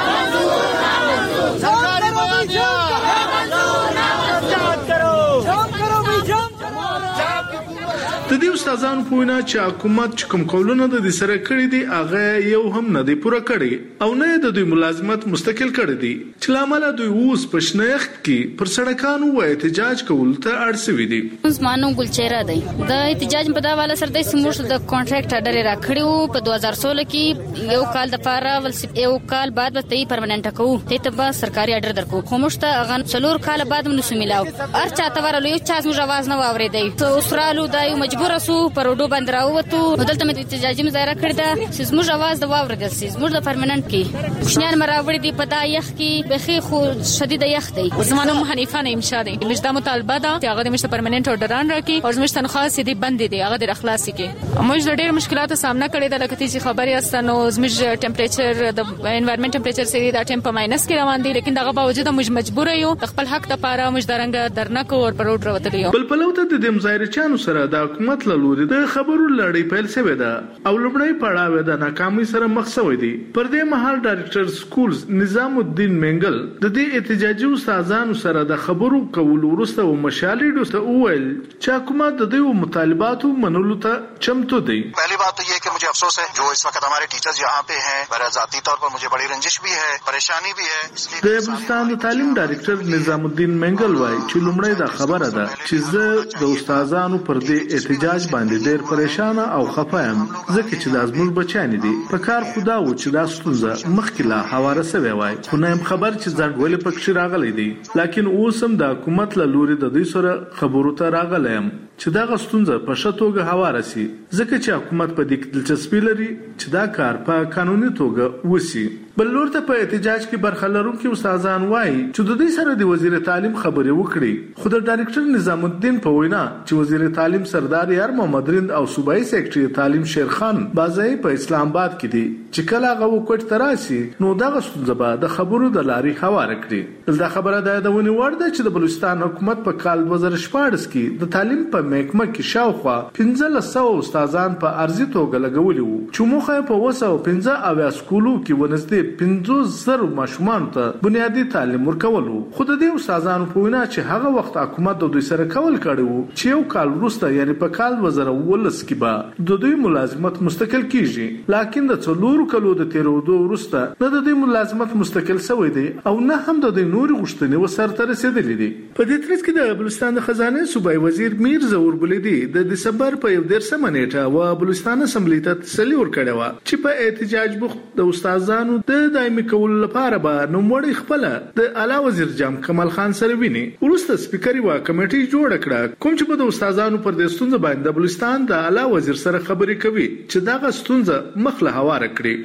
د دې استادانو په وینا چې حکومت کوم قولونه د سره کړی دي هغه یو هم نه دی پوره کړی او نه د دوی ملازمت مستقل کړی دي چې لامل دوی اوس په شنخت کې پر سړکانو و احتجاج کول ته اړسوي دي. زمانو ګلچهره دی د احتجاج په دا والا سره د سموږ د کانټراکټ اډر راکړیو په 2016 کې یو کال د فارا ول یو کال بعد به تی پرمننت کوو ته به سرکاري اډر درکو خو مشته اغه څلور کال بعد نو سملاو ار چاته ورلو یو چا زموږ आवाज نه واورېدی ته اوسرالو دایو مجبور سو پروډو بند راوته دلته مې احتجاجي مظاهره کړې ده چې زموږ आवाज د واورېدل سي زموږ د پرمننت کې خوشنیان مراوړي دي په دا یخ کې بخي خو شدید یخ دی زمانو حنیفه نه امشاري مجدا مطالبه ده چې هغه د مشته پرمننت اورډران راکړي او زموږ تنخواه سي دي بند دي هغه د اخلاصي کې موږ د ډېر مشکلاتو سامنا کړې ده لکه چې خبري استنو زموږ ټمپریچر د انوایرنمنت ټمپریچر سي دا ټمپ ماینس کې روان دي لیکن دغه باوجود موږ مجبور یو خپل حق ته پاره موږ درنګ درنکو او پروډ راوتلی یو بل پلوته د مظاهره چانو سره د حکومت له لوري د خبرو لړۍ پیل شوې ده او لومړی پړاو د ناکامۍ سره مخ شوی دی پر دې مهال ډایرکټر سکولز نظام الدین منګل د دې احتجاجي استادانو سره د خبرو کول ورسته او مشالې دوسته وویل چې حکومت د دې مطالباتو منلو ته چمتو دی. पहली बात तो ये कि मुझे अफसोस है जो इस वक्त हमारे टीचर्स यहाँ पे हैं मेरा ذاتی तौर पर मुझे बड़ी रंजिश भी है परेशानी भी है. د بلوچستان د تعلیم ډایرکټر نظام الدین منګل وایي چې لومړی دا خبره ده چې زه د استادانو پر دې احتجاج باندې ډېر پریشان او خفایم ځکه چې د ازموږ بچیان دي په کار خدا و چې دا ستونزه مخکې لا حواله سوی وای خو نه خبر چې ځنډ ولې پکې راغلی دی لکه اوس هم د حکومت له لوري د دې سره خبرو ته راغلم چې دا ستونزه په شتوګه حواله سي ځکه چې حکومت په دې دلچسپي لري چې دا کار په قانوني توګه وسی. بل لور ته په احتجاج کې برخه لرونکي استادان وایي چې د دې سره د وزیر تعلیم خبرې وکړي خو د ډایرکټر نظام الدین په وینا چې وزیر تعلیم سردار یار محمد رند او صوبایي سیکریټري تعلیم شیرخان بازای په اسلام آباد کې دي چې کله هغه وکړ تراسي نو دا غوښتنه به د خبرو د لاري حواله کړي. دا خبره د ونی ورده چې د بلوچستان حکومت په کال 2014 کې د تعلیم په محکمه کې شاوخوا 1500 استادان په ارزي توګه لګولي وو چې موخه په 215 اویا سکولو کې ونځدي 50,000 ماشومان ته بنیادی تعلیم ورکولو خو د دې استادانو په وینا چې هغه وخت حکومت د دوی سره کول کړی وو چې یو کال وروسته یعنی په کال 2019 کې به د دوی ملازمت مستقل کیږي لکه د څلورو کلو د تیرودو وروسته نه د دوی ملازمت مستقل شوی دی او نه هم د دوی نور غوښتنې وسرته رسیدلې دي. په دې ترڅ کې د بلوچستان د خزانه صوبایي وزیر میر زور بلیدي د دسمبر په 11 نیټه و بلوچستان اسمبلی ته تسلی ورکړه و چې په احتجاج بوخت د استادانو د دایمي کول لپاره به نوموړی خپل د اعلی وزیر جام کمال خان سره ویني ورسته سپیکر و کمیټي جوړ کړه کوم چې په استادانو پر د ستونزې باندې د بلوچستان د اعلی وزیر سره خبرې کوي چې دا ستونزه مخله هواره کړي.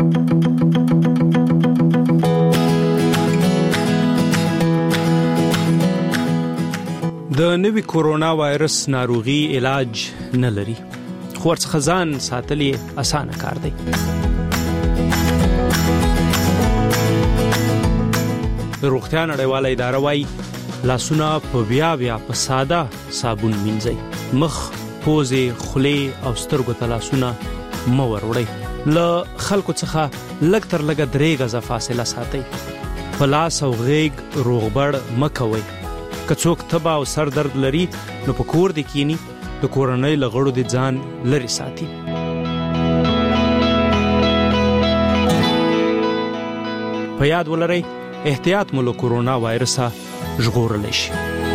د نوي کورونا وایرس ناروغي علاج نه لري خو ورڅخه ځان ساتلې اسانه کار دی. د روغتیا نړیواله اداره وايي لاسونه په بیا په ساده صابون مینځئ مخ پوزې خولې او سترګو ته لاسونه مه وروړئ له خلکو څخه لږ تر لږه 3 غزه فاصله ساتئ په لاس او غېږ روغبړ مه کوئ که څوک تبه او سر درد لري نو په کور دې کینی د کورنۍ له غړو دې ځان لرې ساتي. په یاد ولرئ احتیاط مو له کورونا وایرسه ژغورلی شي.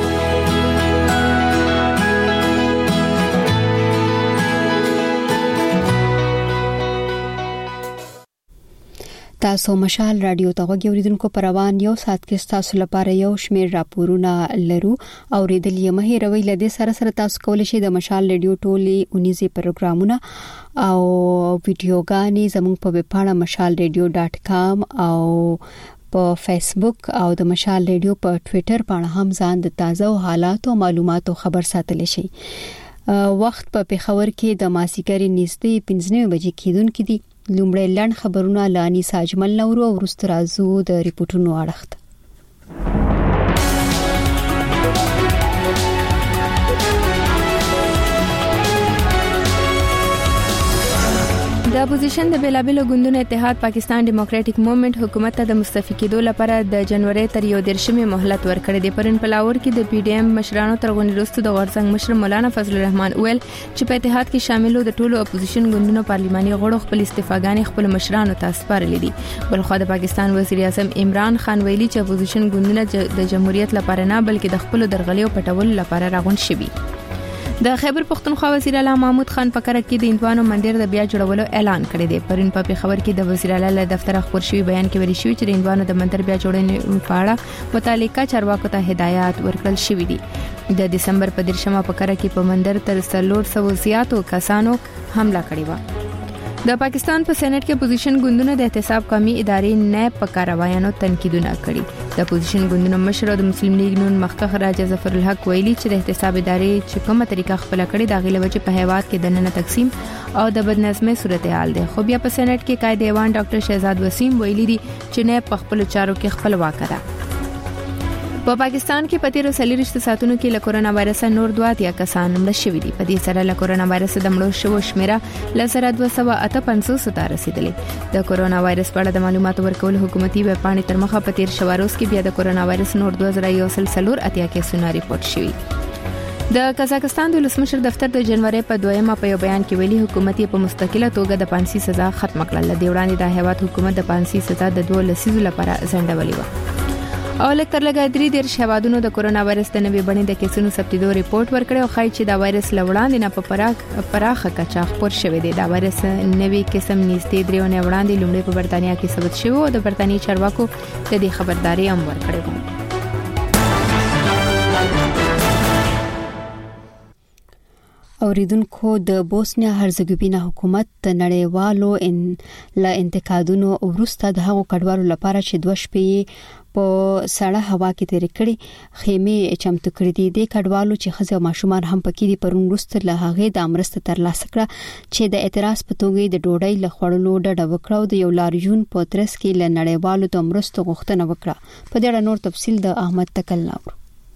تاسو مشال رادیو ته غوړیدونکو پر روان یو سات کې تاسو لپاره یو شمیر راپورونه لرو او ریډل یې مه هیروئ لدې سره تاسو کولی شئ د مشال رادیو ټولي 19 پروګرامونه او ویډیوګانې زموږ په ویب پاڼه mashalradio.com او په فیسبوک او د مشال رادیو په ټوئیټر باندې هم ځان د تازه حالات او معلوماتو خبر ساتل شي. وخت په پیښور کې د ماسیګر نږدې 15 بجې کېدونکې دي. لومړی لاند خبرونه لانی ساجمل نورو او ورست رازو د ریپورتونو اړخت. د اپوزیشن د بیلابیلو ګوندونو اتحاد پاکستان ډیموکراټک موومېنټ حکومت ته د مستعفي کېدو لپاره د جنوري تر 11 مهلت ورکړی دی. پرون په لاهور کې د پی ډی ایم مشرانو تر غونډې وروسته د غورځنګ مشر مولانا فضل الرحمن ویل چې په اتحاد کې شاملو د ټولو اپوزیشن ګوندونو پارلماني غړو خپل استعفاګانې خپل مشرانو ته سپارلې دي. بلخو د پاکستان وزیر اعظم عمران خان ویلي چې اپوزیشن ګوندونه د جمهوریت لپاره نه بلکې د خپل درغلیو پټولو لپاره راغون شوي. د خیبر پختونخوا وزیر اعلی محمود خان په کړه کې د اندوانو مندر د بیا جوړولو اعلان کړی دی. پرون په خبر کې د وزیر اعلی له دفتر خبر شوی بیان کې ویل شوی چې د اندوانو د مندر بیا جوړونې په اړه متعلقه چارواکو ته هدایات ورکړل شوی دي. د دسمبر په 10 په کړه کې په مندر تر 300 زیاتو کسانو حمله کړې و. د پاکستان په سېنات کې اپوزیشن ګوندونو د احتساب قومي ادارې نه په کاروایانو تنقیدونه کړي. د اپوزیشن ګوندونو مشر د مسلم لیگ نون مخکخ راجا ظفر الحق ویلي چې د احتساب ادارې چې کومه طریقه خپل کړي د غیله وجه په هیواد کې د نن تقسیم او د بدنظمۍ صورتحال ده. خو بیا په سېنات کې قائد ایوان ډاکټر شهزاد وسیم ویلي دي چې نه په خپل چارو کې خپل واک ده. په پاکستان کې په تیرو 40 ساعتونو کې له کورونا وایرس نور 2 کسان مړ شوي دي. په دې سره له کورونا وایرس د مړو شوو شمیره ل 258 ته رسیدلې. د کورونا وایرس په اړه د معلوماتو ورکول حکومتي ویب پاڼې تر مخه په تیر شواروز کې بیا د کورونا وایرس نور 2140 کیسونه ریپورت شوي. د قزاقستان د ولسمشر دفتر د جنوري په 2 په یو بیان کې ویلي حکومت په مستقله توګه د پانسي سزا ختم کړل. د وړاندې د هیواد حکومت د پانسي سزا د 2 لسیزو لپاره ځنډولې و. او لکه لګا 3 هیوادونو د کورونا وایرس د نوې بڼې د کیسونو ثبتېدو ریپورت ورکړی او ښایي چې دا وایرس لوړاندې نه په پراخه کچه خپور شوی دی. دا وایرس نوې قسم نږدې 3 ونه وړاندې لومړی په برتانیا کې ثبت شوی او د برتانیې چارواکو د دې خبرداري هم ورکړې و. اوریدونکو د بوسنیا هرزګوینیا حکومت د نړیوالو انتقادونو وروسته د هغو کډوالو لپاره چې 2 شپې په سړه هوا کې تیر کړي خیمه چمتو کړې دي. د کډوالو چې خزه او ماشومان هم پکې دي پرون وروسته له هغه د امرسته تر لاسه کړه چې د اعتراض په توګه د ډوډۍ له خړلو ډډه وکړه او د یو لاریون په ترڅ کې له نړیوالو د امرسته غوښتنه وکړه. په دې اړه نور تفصیل د احمد تکل نور.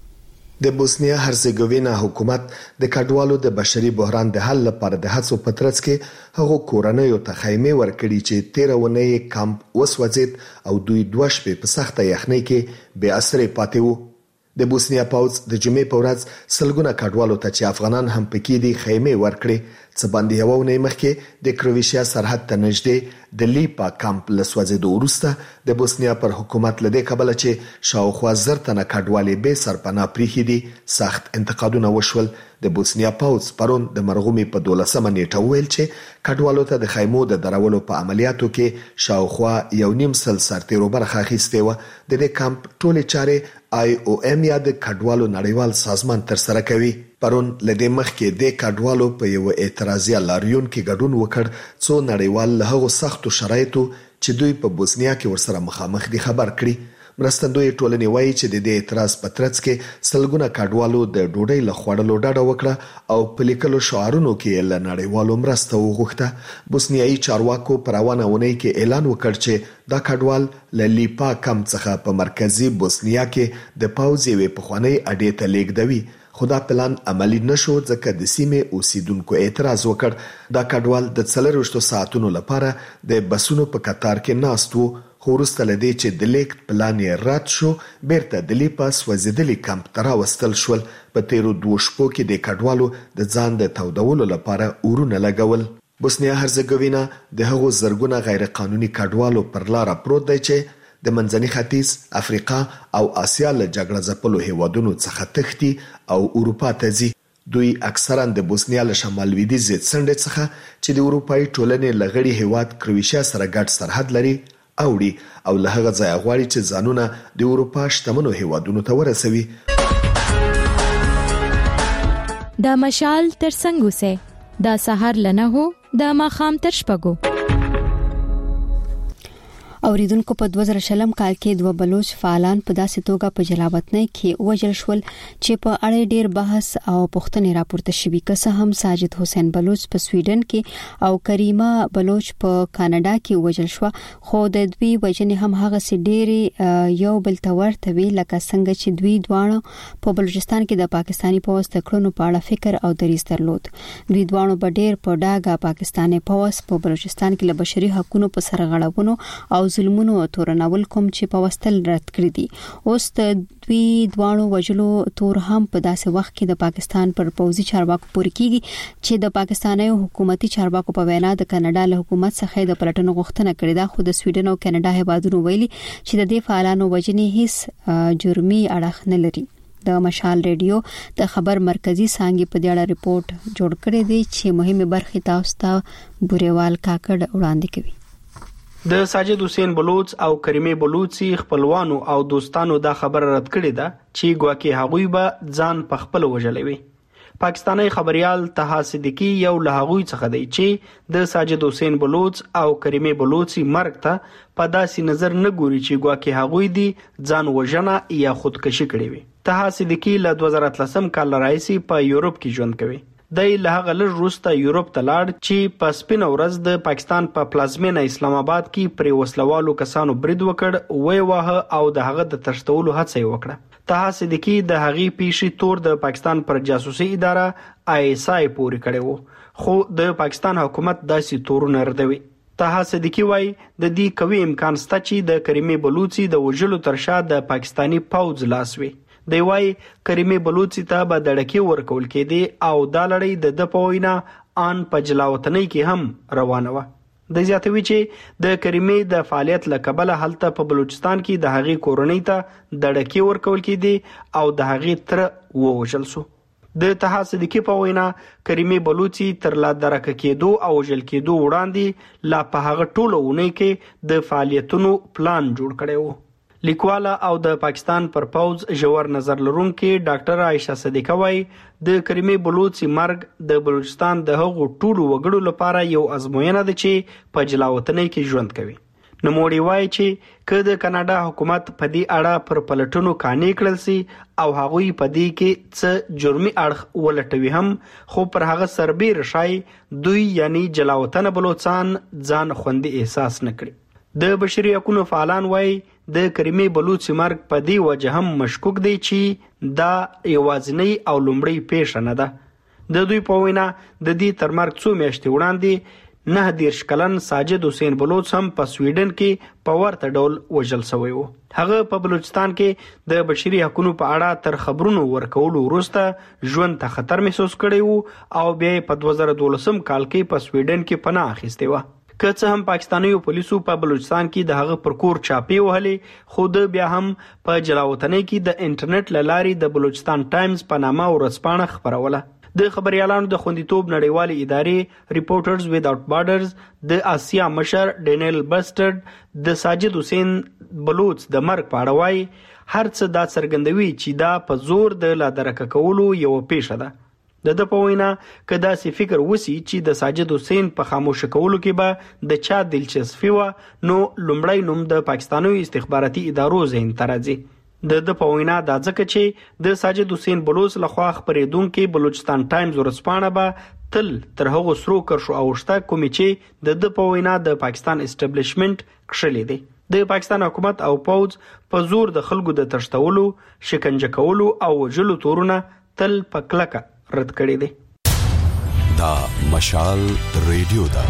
د بوسنیا هرزګوینیا حکومت د کډوالو د بشري بحران د حل لپاره د هڅو په ترڅ کې هغه کورنۍ ته خیمه ورکړي چې 13 ونې کمپ وسوځید او دوی 2 شپې په سخته یخنۍ کې بې اثر پاتې وو. د بوسنیا پاوز د جمعې په ورځ سلګونه کډوالو ته چې افغانان هم پکې دي خیمه ورکړي. څه باندې یو نه مخکې د کروشیا سرحد ته نږدې د لیپا کمپ لسوځېدو وروسته د بوسنیا پر حکومت لدې کبله چې شاوخوا 10 تنه کډوالې به سرپناه پریخي دي سخت انتقادونه وشول. د بوسنیا پاوز پرون د مرغومي په 12 نیټه ویل چې کډوالو ته د خیمو د درولو په عملیاتو کې شاوخوا 1.5 سرتیرو برخه اخیسته و. د دې کمپ ټولې چارې IOM یا د کډوالو نړیوال سازمان تر سره کوي. پرون لدې مخکې د کډوالو په یو اعتراضي لاریون کې ګډون وکړ څو نړیوال له هغو سختو شرایطو چې دوی په بوسنیا کې ورسره مخامخ دي خبر کړي. مرستندوی ټولنې وایي چې د دې اعتراض په ترڅ کې سلګونه کډوالو د ډوډۍ له خوړلو ډډه وکړه او په لیکلو شعارونو کې له نړیوالو مرسته وغوښته. بوسنیایي چارواکو پر روانه اونۍ کې اعلان وکړ چې دا کډوال له لیپا کم څخه په مرکزی بوسنیا کې د پاوز یوې پخوانۍ اډې ته لیږدوي. خو دا پلان عملی نشو ځکه د سیمې اوسیدونکو اعتراض وکړ. دا کډوال د 4 ساعتونو لپاره د بسونو په قطار کې ناست وو. خو وروسته له دې چې د لیکت پلان یې رد شو بیرته د لیپا سوځېدلي کمپ ته راوستل شول. په تیرو 2 شپو کې د کډوالو د ځان د تودولو لپاره اورونه لګول. بوسنیا هرزګوینیا د هغو زرګونه غیر قانوني کډوالو پر لار پروت دی چې د منځني ختیځ، افریقا او اسیا له جګړه ځپلو هیوادونو څخه تښتي او اروپا ته ځي. دوی اکثرا د بوسنیا له شمال لویدیځ څنډې څخه چې د اروپایي ټولنې لغړی هیواد کروشیا سره ګډ سرحد لري اوړي او له هغه ځای غواړي چې ځانونه د اروپا شتمنو هیوادونو ته ورسوي. دا مشال تر څنګه سه دا سحر لنه هو دا ماخام تر شپګو. اوریدونکو په 2000 کال کې دوه بلوچ فعالان په داسې توګه په جلاوطنۍ کې وژل شول چې په اړه ډیر بحث او پوښتنې راپورته شوې که هم ساجد حسین بلوچ په سویډن کې او کریمه بلوچ په کاناډا کې وژل شو خو د دوی وجنې هم هغه سي ډېری یو بل تور توی لکه څنګه چې دوی دواړو په بلوچستان کې د پاکستانی پولیس د کړنو په اړه فکر او دریځ درلود. دوی دواړو په ډېر په ډاګه پاکستانی پولیس په بلوچستان کې له بشري حقوقو په سرغړونو او ظلمونو تورنول کوم چې په وستل رد کړی دي. اوس د دوی دواړو وجلو تور هم په داسې وخت کې د پاکستان پر پوځي چارواکو پورې کیږي چې د پاکستاني حکومتي چارواکو په وینا د کاناډا له حکومت څخه د پلټنو غوښتنه کړې ده خو د سویډن او کاناډا هیوادونو ویلي چې د دې فعالانو وجنې هیڅ جرمي اړخ نه لري. د مشال ریډیو د خبر مرکزی څنګه په دې اړه ریپورت جوړ کړی دی چې مهمه برخه تاسو ته بوريوال کاکړ وړاندې کوي. د ساجد حسین بلوچ او کریمه بلوچي خپلوانو او دوستانو دا خبر رد کړی ده چې ګواکې هغوی به ځان په خپل وژلوي. پاکستانی خبريال طه صدیقی یو له هغوی څخه دی چې د ساجد حسین بلوچ او کریمه بلوچي مرګ ته په داسې نظر نه ګوري چې ګواکې هغوی دي ځان وژنه یا خودکشي کړې وي. طه صدیقی له 2013 کال راځي په یورپ کې ژوند کوي. د لهغه لږ وروسته یورپ ته لاړ چې په سپین ورځ د پاکستان په پلازمینه اسلام آباد کې پر وسلوالو کسانو برید وکړ وې واه او د هغه د تشتولو هڅه وکړه. طه صدیقی د هغې پیښې تور د پاکستان پر جاسوسي اداره ISI پورې کړی وو خو د پاکستان حکومت داسې تورونه ردوي. طه صدیقی وایي د دې قوي امکان شته چې د کریمه بلوچي د وژلو ترشا د پاکستانی پوځ لاس وي. دی وای کریمه بلوچي ته به دړکی ورکول کېدی او دا لړۍ د پوینا ان په جلاوطنۍ کې هم روانه و. د زیاتوي چې د کریمه د فعالیت لکبله هلته په بلوچستان کې د هغې کورنۍ ته دړکی ورکول کېدی او د هغې تر ووژل شو. د طه صدیقی په وینا کریمه بلوچي تر لا درکه کېدو او وژل کېدو وړاندې لا په هغه ټولو ونې کې د فعالیتونو پلان جوړ کړی و. لیکواله او د پاکستان پر پوز ژور نظر لرونکي ډاکټر عائشه صدیقه وایي د کریمه بلوچي مرګ د بلوچستان د هغو ټولو وګړو لپاره یو ازموینه ده چې په جلاوطنۍ کې ژوند کوي. نوموړي وایي چې که د کاناډا حکومت په دې اړه پر پلټنو قانع کړل سي او هغوی په دې کې څه جرمي اړخ ولټوي هم خو پر هغه سربېره شای دوی یعنی جلاوطن بلوچستان ځان خوندي احساس نه کړي. د بشري حقوقو فعالان وایي د کریمه بلوچي مرګ په دې وجه هم مشکوک دی چې دا یوازینی او لومړی پیښه نه ده. د دوی په وینا د دې تر مرګ څو میاشتې وړاندې 19 کلن ساجد حسین بلوچ هم په سویډن کې په ورته ډول وژل شوی و. هغه په بلوچستان کې د بشري حقوقو په اړه تر خبرونو ورکولو وروسته ژوند ته خطر محسوس کړی وو او بیا په 2012 کال کې په سویډن کې پناه اخیسته و. که څه هم پاکستاني پولیسو په بلوچستان کې د هغه پر کور چاپی وهلې خو د بیا هم په جلاوطنۍ کې د انټرنیټ لارې د بلوچستان ټایمز په نامه ورځپاڼه خبروله. د خبريالانو د خوندیتوب نړیوالې ادارې ریپورټرز ویداوټ بارډرز د آسیا مشر ډینیل بسټرډ د ساجد حسین بلوچ د مرګ په اړه وایي هر څه دا څرګندوي چې دا په زور د لا درکه کولو یو پیښه ده. د په وینا که داسې فکر وسی چې د ساجد حسین په خاموش کولو کې به د چا دلچسپي و نو لومړی نوم د پاکستاني استخباراتي ادارو ذهن ته راځي. د په وینا دا ځکه چې د ساجد حسین بلوچ لخوا خبرېدونکو بلوچستان ټایمز ورځپاڼه به تل تر هغو سرو کرشو اوشته کومې چې د په وینا د پاکستان اسټابلیشمنت کښلې دي. د پاکستان حکومت او پوز په زور د خلکو د تشتولو شکنجه کولو او وژلو تورونه تل په کلکه رد کړی دی. دا مشال ریډیو دا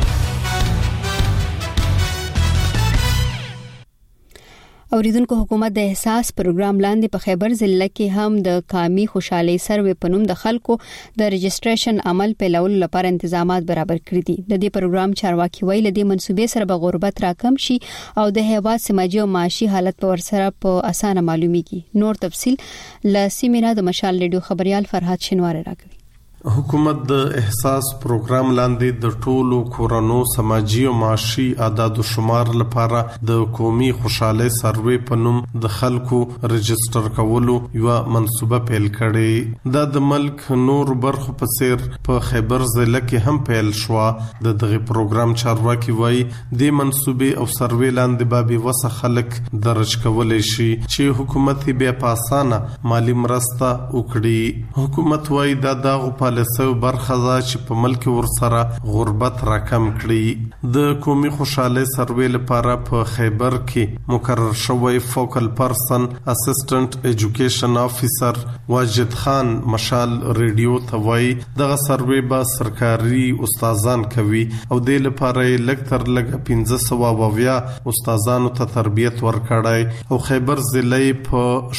اوریدونکو حکومت د احساس پروګرام لاندې په خیبر ضلع کې هم د قامي خوشحالي سروې په نوم د خلکو د رجسټریشن عمل پیلولو لپاره تنظیمات برابر کړی دي. د دې پروګرام چارواکي ویل د منسوبې سره به غربت راکم شي او د هیواد سماجی او معاشي حالت په ورسره په اسانه معلومیږي. نور تفصيل ل سیمینار د مشال ریډیو خبريال فرحات شنوار راکوي. حکومت د احساس پروګرام لاندې د ټولو کورونو سماجی او معاشي اعداد و شمار لپاره د قومي خوشحالي سروې په نوم د خلکو رجستر کولو یو منصوبه پیل کړې. د ملک نور برخو په څیر په خیبر ضلع کې هم پیل شو. د دغه پروګرام چارواکي وایي د منصوبې او سروې لاندې بابي وسه خلک درج کولای شي چې حکومت بیا په اسانه مالی مرسته وکړي. حکومت وایي دا دغه پالیسي برخه ده چې په ملک ورسره غربت راکم کړي. د قومي خوشحالي سروې لپاره په خیبر کې مقرر شوی فوکل پرسن اسسټنټ ایجوکیشن افیسر واجد خان مشال ریډیو ته وایي دغه سروې به سرکاري استادان کوي او د لپاره لکتر لګ 1520 استادانو ته تربیت ورکړای او خیبر ضلع په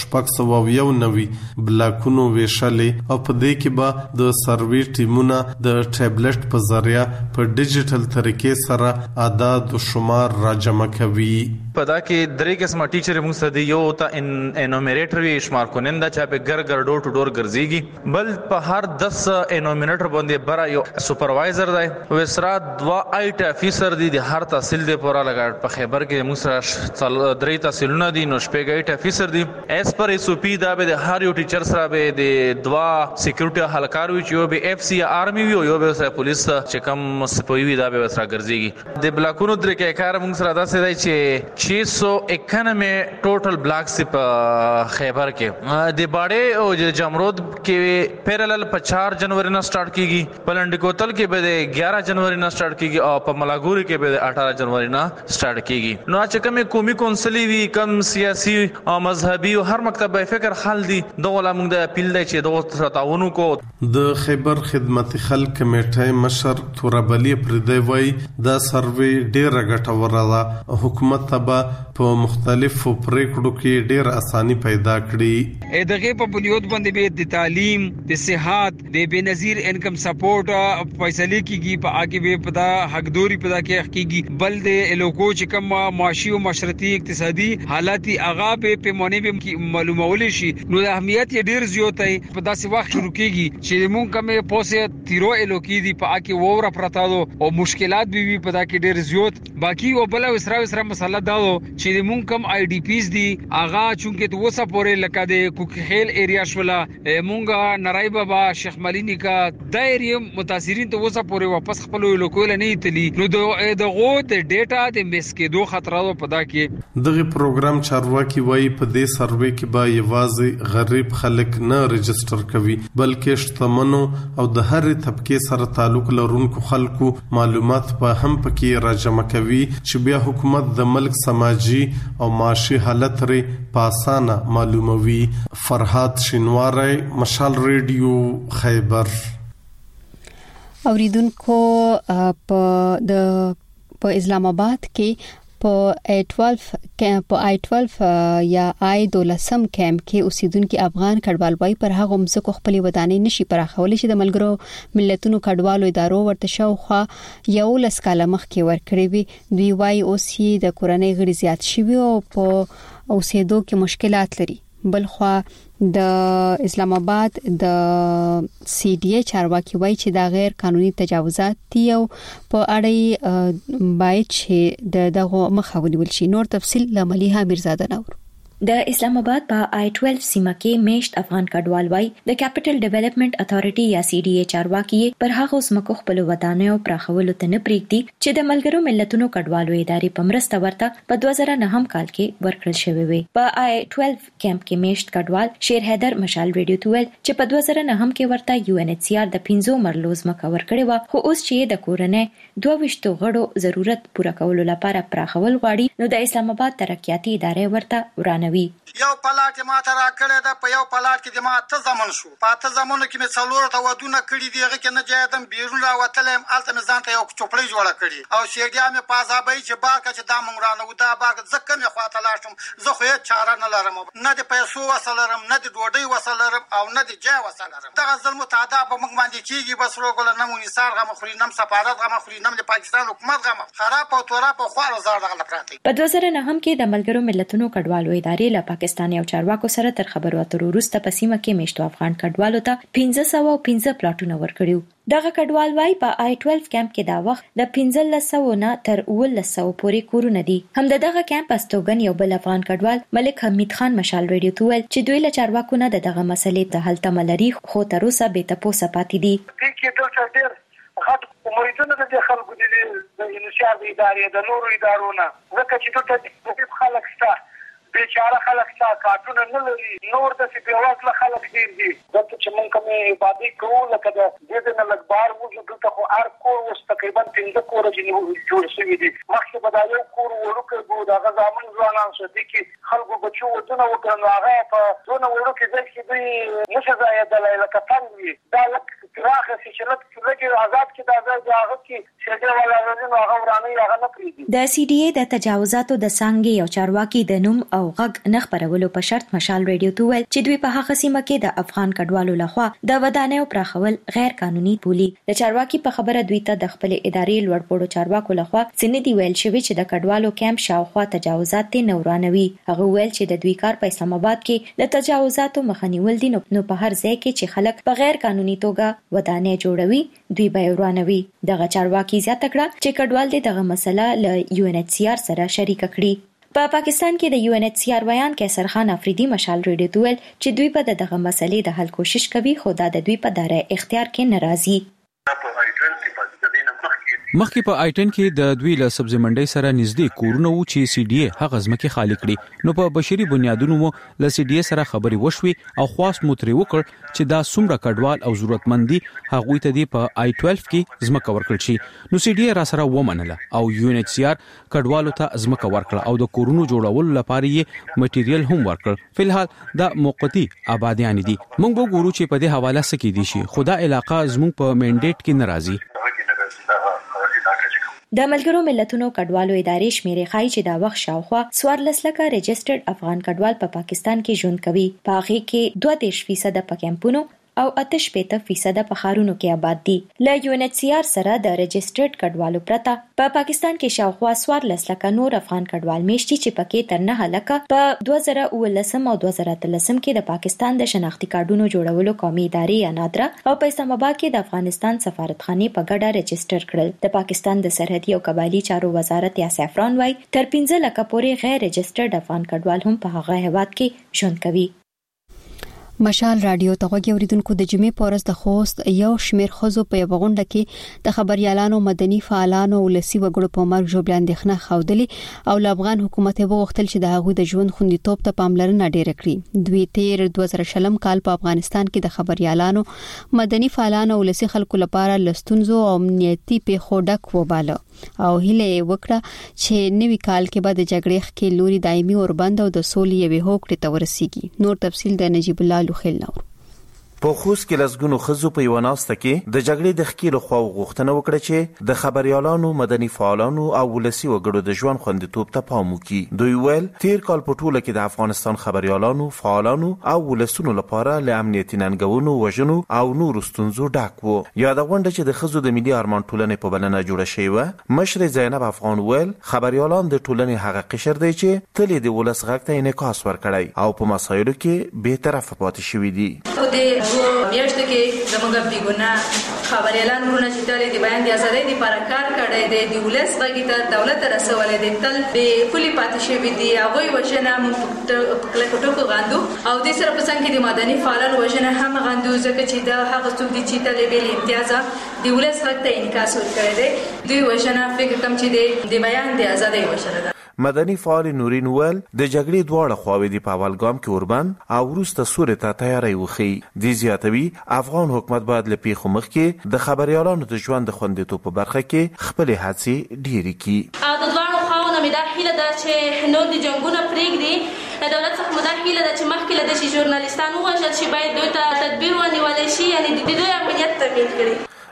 690 بلاکونو ویشلې او په دې کې به د سروې ټیمونه د ټابلیټ په ذریعہ په ډیجیټل طریقې سره اعداد و شمار راجمع کوي. پدا کې درې قسمه ټیچر موږ سره دی. یو ته انومریټر وی شمار کوننده چې په ګر ډور ټو ډور ګرځيږي. بل په هر 10 انومریټر باندې برا یو سپروایزر دی. وسرا 2 آیټ افیسر دی د هر تحصیل دی پورا لګا په خیبر کې موږ سره درې تحصیلونه دي نو شپږ آیټ افیسر دی. اس پر اس او پی دا به هر یو ټیچر سره به د 2 سکیورټي حلقار وی چې به اف سی آرمی وی یو به سره پولیس چې کم سپوی دا به سره ګرځيږي. د بلاکونو درې کې کار موږ سره دا سې دی چې 691 ټوټل بلاکس په خیبر کې د باړې او جمرود کې پیرالل په 4 جنوري نه سٹارټ کیږي. پلنډ کوتل کې به د 11 جنوري نه سٹارټ کیږي او په ملاګوري کې به د 18 جنوري نه سٹارټ کیږي. نو چې کومه قومي کونسلي وی کم سیاسي او مذهبي او هر مکتب فکر حل دي دغه موږ د اپیل دی چې دغه تعاون کو. د خیبر خدمت خلک کمیټه مشر تورابلی پردی وای دا سروې ډیره ګټوره ده. حکومت ته په مختلفو پریکړو کې ډیر اساني پیدا کړي. دغه په بنیاد باندې به د تعلیم، د صحت، د بنظیر انکم سپورټ فیصله کیږي په اګه به پدا حقدوري پیدا کیږي. بل د لوکو چې کوم معاشي او معاشرتي اقتصادي حالات هغه په پیمانه به معلومول شي. نو د اهمیت ډیر زیات دی. په داسې وخت شروع کیږي چې مونږ کومه پوسه تیرو الوکی دی په اګه ووره پرتا دو او مشکلات به پدا کې ډیر زیات باقی او بل وسره مسله دا چې مونږ کم آی ډی پیز دی اغا چونکه تو وسه پورې لکه د کوکخیل ایریا شولا مونږه نړای بابا شیخ ملینی کا دایره متاثرین ته وسه پورې واپس خپل لوکول نه تلی. نو دغه د ډیټا د مسکېدو خطر پدا کې دغه پروګرام چارواکي وایي په دې سروې کې به یوازې غریب خلک نه رجستر کوي بلکې شتمنو او د هر طبقه سره تعلق لرونکو خلکو معلومات په هم پکې راجمع کوي چې بیا حکومت د ملک سماجی او معاشي حالت لري په اسانه معلوموي. فرحات شینواری مشال ریډیو خیبر. اوریدونکو په اسلام آباد کې په I12 یا I12 کیمپ کې اوسیدونکو افغان کډوالوي پر هغه مزکو خپل ودانۍ نشي پراخول شي. د ملګرو ملتونو کډوالو ادارو ورته شاوخوا یو لسکاله مخکې ورکړي وي. دوی وايي اوس یې د کورنۍ غړي زیات شوي او په اوسېدو کې مشکلات لري. بلخوا د اسلام آباد د سی ډي ای چارواکي وایي چې دا غیر قانوني تجاوزات دي او په اړه باید چې دغه مخه ونیول شي. نور تفصیل له مليحه میرزاده نور. د اسلام آباد په I12 سیمه کې میشت افغان کډوال وای د کیپټل ډیولپمنٹ اتھارټي یا سی ډي ای چارواکي پر هغه سمکو خپل ودانیو پراخولو ته نه پریږدي چې د ملګرو ملتونو کډوالو ادارې په مرسته ورته په 2009 کال کې ورکړل شوی وي. په I12 کیمپ کې میشت کډوال شیر حیدر مشال ریډیو ته ویل چې په 2009 کې ورته UNHCR د 15 مرلوز مکه ورکړی و خو اوس چې د کورنۍ 22 غړو ضرورت پوره کولو لپاره پراخول غواړي نو د اسلام آباد ترقیاتي ادارې ورته ورانوي. یو پلاټ ما ته را کړی دا په یو پلاټ کې د ما ته زمون شو په ته زمونو کې مې څلور ته ودونه کړی دی هغه کې نه جایدم بیرون را وتلم الته مې ځان ته یو چوپړی جوړه کړی او شیډیا مې پازابای چې باکه چې دا مونږ رانه و دا باکه ځکه مې خواته لاړم زه خو یې چاره نه لرم نه د پیسو وسلرم نه د ډوډۍ وسلرم او نه د جای وسلرم دغه ظلم تعدا په موږ باندې کیږي بس روغله نه مونږ نثار غم خوري نم سفارت غم خوري نم د پاکستان حکومت غم خراب او تورا په خوارو زړه غل پراته. په 2009 کې د ملګرو ملتونو کډوالو ادارې ادارې له پاکستاني او چارواکو سره تر خبرو اترو وروسته په سیمه کې میشتو افغان کډوالو ته 1515 پلاټونه ورکړیو. دغه کډوال وايي په I-12 کیمپ کې دا وخت د 1500 نه تر 1900 پورې کورونه دي. هم دغه کیمپ استوګن یو بل افغان کډوال ملک حمید خان مشال رادیو ته ویل چې دوی له چارواکو نه دغه مسلې ته حل تمه لري خو تر اوسه بې تپوسه پاتې دي. امیدونه د خلکو د انشاء د ادارې د نورو ادارونو ځکه چې دلته خلک شته بیچاره خلک شته کارتونه نه لري نور د سپیوازله خلک ډیر دي دلته چې مونږ کومې عبادت کوو لکه د دې نه لږ بار وځو دلته خو هر کور اوس تقریبا 15 کور جوړ شوي دي مخکې به دا یو کور وړوکی و د هغه زامن ځوانان شو دي کې خلکو بچو ودونه وکړل نو هغه په دونه وړوکي ځای کې دوی نشي ځایېدلی لکه تنګ وي دا لږ پراخه شي چې لږ آزاد کې دا ځای د هغه کې شیدې والا راځي نو هغه ورانوي هغه نه پرېږدي. د CDA د تجاوزاتو د څانګې یو چارواکي د نوم او غږ نه خپرولو په شرط مشال رادیو ته ویل چې دوی په هغه سیمه کې د افغان کډوالو لخوا د ودانیو پراخول غیر قانوني بولي. د چارواکي په خبره دوی ته د خپل ادارې لوړپوړو چارواکو لخوا څنګه دی ویل شوی چې د کډوالو کیمپ شاوخوا تجاوزات نه ورانوي. هغه ویل چې د دوی کار په اسلام آباد کې د تجاوزاتو مخنیول دي نو په هر ځای کې چې خلک په غیر قانوني توګه ودانۍ جوړوي دوی به ورانوي. دغه چارواکي زیاته کړه چې کډوال دغه مسله له UNHCR سره شریک کړي. په پاکستان کې د UNHCR ویان کیسر خان افریدي مشال رادیو ته ویل چې دوی په دغه مسلې د حل کوشش کوي خو دا د دوی په دایره اختیار کې ناراضي. مخکې په I-10 کې د دوی له سبزی منډي سره نږدې کورونه وو چې CDA هغه ځمکې خالی کړي نو په بشري بنیادونو مو له CDA سره خبري وشوي او خواست مو ترې وکړ چې دا څومره کډوال او ضرورتمندي هغه ته دی په I-12 کې ځمکه ورکړل شي نو CDA را سره ومنله او UNHCR کډوالو ته ځمکه ورکړه او د کورونو جوړولو لپاره یې مټیریل هم ورکړ. فلحال دا موقتی آبادیان دي مونږ به ګورو چې په دې حواله سکه دي شي خدا علاقه زموږ په منډیټ کې ناراضي. د ملګرو ملتونو کډوالو ادارې شمیرې ښایي چې دا وخت شاوخوا 14 لکه رجسټرډ افغان کډوال په پاکستان کې ژوند کوي. په هغه کې 32% په کیمپونو او 88% په ښارونو کې آباد دي. له UNHCR سره د رجسټرډ کډوالو پرته په پاکستان کې شاوخوا 14 لکه نور افغان کډوال میشتي چې پکې تر 9 لکه په 2019 او 2013 کې د پاکستان د شناختی کارډونو جوړولو قومي ادارې یا نادره او په اسلام آباد کې د افغانستان سفارتخانه په ګډه رجسټر کړل. د پاکستان د سرحدي او قبایلی چارو وزارت یا سافران وايي تر 15 لکه پورې غیر رجسټرډ افغان کډوال هم په هغه هیواد کې ژوند کوي. مشال رادیو ته غوږی اوریدونکو د جمعې پورز د خوست یو شمیر خزو په غونډه کې د خبريالانو مدني فعالانو او لسی وګړو په مرګ جوړ اندېښنه خوندلي او افغان حکومت یې وغوښتل چې د هغوی د ژوند خوندیتوب ته پاملرنه ډېر کړي. دوی تیر 2000 کال په افغانستان کې د خبريالانو مدني فعالانو او لسی خلکو لپاره لستونزو او امنیتي پیښو ډک وباله او هیله وکړه چې نوي کال کې به د جګړې ښکې لوري دایمي اوربند او د سولې یوې هوکړې ته ورسیږي. نور تفصیل د نجیب الله لوخیل نور. په خوست کې لسګونو خزو په یو ناسته کې د جګړې د ښکیلو خو غوښتنه وکړه چې د خبريالانو مدني فعالانو او ولسی وګړو د ژوند خوندیتوب ته پام وکړي. دوی ویل تیر کال په ټوله کې د افغانستان خبريالانو فعالانو او ولسونو لپاره له امنیتي ننګونو وژنو او نور ستونزو ډک وو. یاد غونډه چې د خزو د ملي ارمان ټولنې په بلنه جوړه شوې و مشر زینب افغان ویل خبريالان د ټولنې هغه قشر دی چې تل د ولس غږ ته انعکاس ورکړي او په مسایلو کې به طرفه پاتې شوی دي. میاشت کې زموږ بیګونه خبريالان ورونه چې تل د بیان د ازادۍ لپاره کار کړی دی د ولس غږ ته دولت رسولې دی تل به کلی پاتې شوی دی هغه وجنه موږ کلکټو غاندو او د سره په څنګه د مدني فعالان وجنه هم غاندو ځکه چې دا هغه څوک دي چې تل به امتیاز د ولس غږ ته انعکاس ورکړي دی دوی وجنه فکر کوم چې د بیان د ازادۍ وجنه مدني فعال نورین ول د جګړې دواړه خواوې د پاولګام کې اوربند او وروسته سورې ته تیاری وخی. د زیاتوي افغان حکومت باید له پیښو مخکې د خبريالانو د ژوند د خوندیتوب په برخه کې خپل هڅې ډېرې کړي. او د دواړو خواوو نه دا هیله ده چې نور د جنگونو پرېږدي دولت څخه مدا هیله ده چې مخکې له دې ژورنالیستان ووژل شي باید دوی ته تدبیر ونیول شي یعنی د دوی امنیت تامین کړي.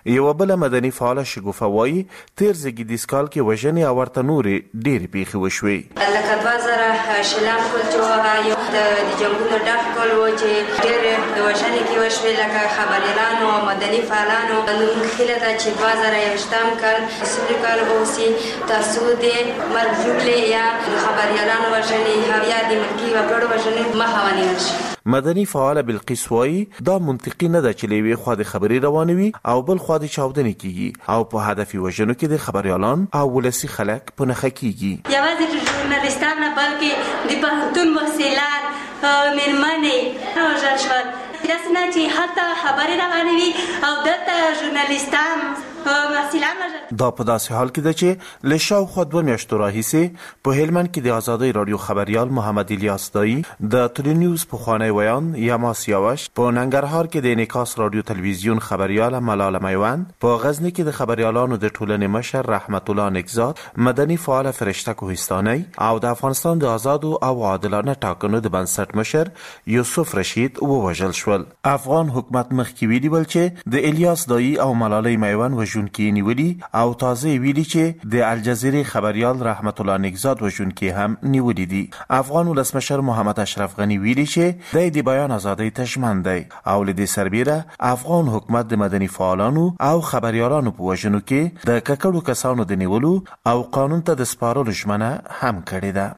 یو بل مدني فعال شګوفه وایي تیر زګیدیس کال کې وژنې او ورته نورې ډېرې پیښې وشوې. لکه 2000 شلم کول چې هغه یو د جنګونو ډک کول و چې ډېرې د وژنې کې وشوې لکه خبریالانو او مدني فعالانو. نو هیله ده چې 2021 کال سولې کال اوسي تاسو دې مرګ جوړلې یا خبریالانو وژنې او یا د ملکي وګړو وژنې مخه ونیول شي. مدني فعال بلقیس وایي دا منطقي نه ده چې له یوې خوا د خبرې روانوي او بل خوا د چاودنې کیږي او په هدفي وژنو کې د خبریالان او ولسي خلک په نښه کیږي. یوازې د ژورنالیستان نه بلکې د پوهنتون محصلان مېرمنې وژل شول. داسې نه چې هلته خبرې روانوي او دلته ژورنالیستان دا په داسې حال کې ده چې له شاوخوا 2 میاشتو راهیسې په هلمند کې د آزادۍ رادیو خبریال محمد الیاس دایی د ټلنیوز پخوانی ویان یما سیاوش په ننګرهار کې د انعکاس رادیو تلویزیون خبریال ملاله میوند په غزنی کې د خبریالانو د ټولنې مشر رحمت الله نگزاد مدني فعال فرشته کوهستاني او د افغانستان د آزادو او عادلانه ټاکنو د بنسټ مشر یوسف رشید ووژل شول. افغان حکومت مخکې ویلي ول چې د الیاس دایی او ملاله میوند وژونکي نیولي او تازه ویلي چې د الجزیرې خبریال رحمت الله نگزاد وژونکي هم نیولي دي. افغان ولسمشر محمد اشرف غنی ویلي چې د بیان ازادۍ ته ژمن دی او له دې سربیره افغان حکومت د مدني فعالانو او خبریالانو په وژنو کې د ککړو کسانو د نیولو او قانون ته د سپارلو ژمنه هم کړې ده.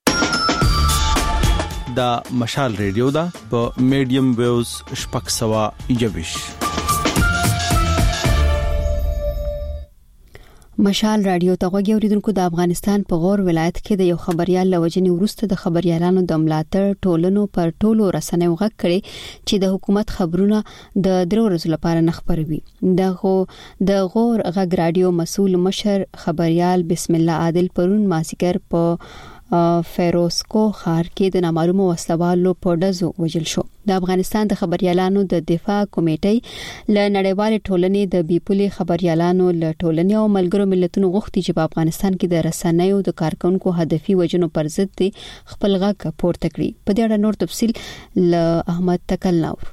دا مشال ریډیو دا په میډیم ویوز 620. مشال رادیو ته غوږی اوریدونکو د افغانستان په غور ولایت کې د یو خبريال لوجنې وروسته د خبريالانو د ملاتړ ټولنو پر ټولو رسنیو غږ کړي چې د حکومت خبرونه د 3 ورځې لپاره نه خبروي. د غور غږ رادیو مسؤل مشر خبريال بسم الله عادل پرون ماسیګر په فیروسکو خار کې د نامعلومه وسلوالو په ډزو وژل شو. د افغانستان د خبريالانو د دفاع کمیټې ل نړیوال ټولنې د بیپولي خبريالانو ل ټولنې او ملګرو ملتونو غوښتي چې په افغانستان کې د رسنیو د کارکونکو هدفي وژنو پر ضد خپل غږ پورته کړي. په دې اړه نور تفصيل ل احمد تکل نور.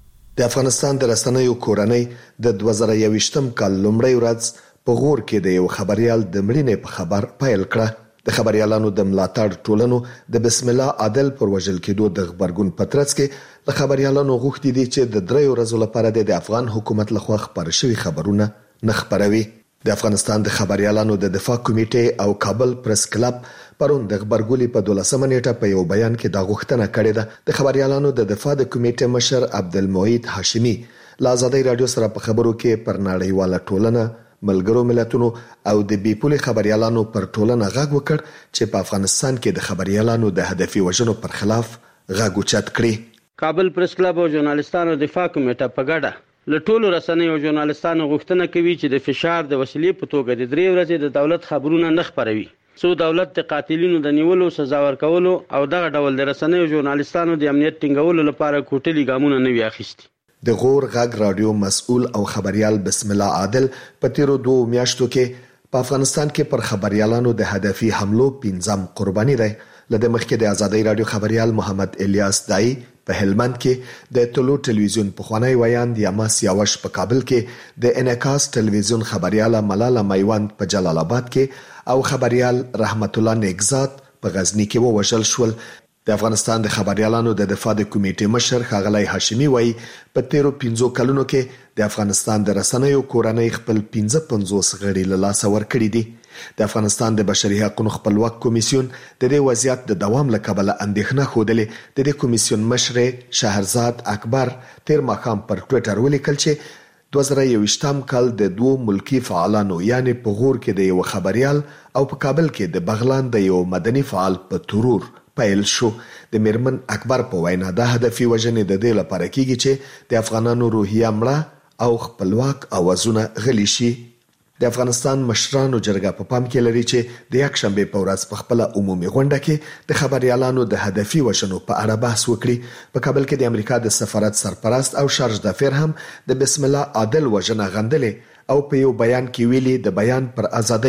د افغانستان د رسنیو کورنۍ د 2021 کال لومړی ورځ په غور کې د یو خبريال د مړینې په خبر پیل کړه. د خبريالانو د ملاتړ ټولنو د بسم الله عادل پر وژل کېدو د خبرګون پترڅ کې د خبريالانو غوښتي دي چې د 3 ورځې لپاره د افغان حکومت لخوا خبر شوی خبرونه نه خبروي. د افغانستان د خبريالانو د دفاع کمیټې او کابل پریس کلب پرون د خبرګولي په 12 نیټه په یو بیان کې دا غوښتنه کړې ده. د خبريالانو د دفاع د کمیټې مشر عبدالمعید هاشمي ل آزادۍ رادیو سره په خبرو کې پر نړیواله ټولنه ملګرو ملتونو او د بیپولي خبريالانو پر ټولنه غږ وکړ چې په افغانستان کې د خبريالانو د هدفي وژنو پر خلاف غږ اوچت کړي. کابل پریس کلب او ژورنالیستانو دفاع کمیټه په ګډه له ټولو رسنیو او ژورنالیستانو غوښتنه کوي چې د فشار د وسیلې په توګه د 3 ورځې د دولت خبرونه نه خبروي. سو دولت د قاتلینو د نیولو سزا ورکولو او دغه ډول د رسنیو ژورنالیستانو د امنیت ټینګولو لپاره کوټلي ګامونه نه وي اخیستي. د غور غږ رادیو مسؤل او خبريال بسم الله عادل په تیرو 2 میاشتو کې په افغانستان کې پر خبريالانو د هدفي حملو 15 قرباني ده. لدې مخکې د آزادۍ رادیو خبريال محمد الیاس دایی په هلمند کې د ټولو ټلویزیون پخوانی ویاند یما سیاوش په کابل کې د انعکاس ټلویزیون خبريال ملاله میوند په جلال آباد کې او خبريال رحمت الله نگزاد په غزنی کې ووژل شول. د افغانستان د خبريالانو د دفاع د کمیټې مشر ښاغلی هاشمي وایي په تیرو 15 کلونو کې د افغانستان د رسنیو کورنۍ خپل 55 غړي له لاسه ورکړي دي. د افغانستان د بشري حقوقو خپلواک کمیسیون د دې وضعیت د دوام لکبله اندېښنه خوده. د دې کمیسیون مشر شهرزاد اکبر تیر ماښام پر ټوئیټر ولیکل چې 2021 کال د 2 ملکی فعالانو یعنی په غور کې د یو خبريال او په کابل کې د بغلان د یو مدني فعال په ترور پیل شو. د میرمن اکبر په وینا د هدفي وژنې د دې لپاره کیږي چې د افغانانو روحیه مړه او خپلواک اوازونه غلي شي. د افغانستان مشرانو جرګه په پام کې لري چې د یک شنبه په ورځ په خپل عمومي غونډه کې د خبريالانو د هدفي وژنو په اړه بحث وکړي. په کابل کې د امریکا د سفارت سرپرست او شارج دافیر هم د بسم الله عادل وژنه غندلې او په یو بیان کې ویلي د بیان پر ازادۍ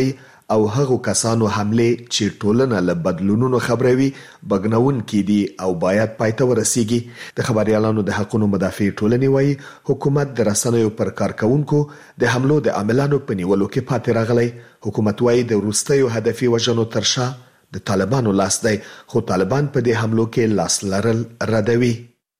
او هغو کسانو حمله چې ټولنه له بدلونونو خبروي بغنون کیدي او باید پایته ورسیږي. د خبريالانو د حقوقو مدافع ټولنې وایي حکومت د رسنیو پر کارکونکو د حملو د عاملانو په نیولو کې پاتې راغلی. حکومت وایي د وروستیو هدفي وژنو ترشا د طالبانو لاس دی، خو طالبان په دې حملو کې لاس لرل ردوي.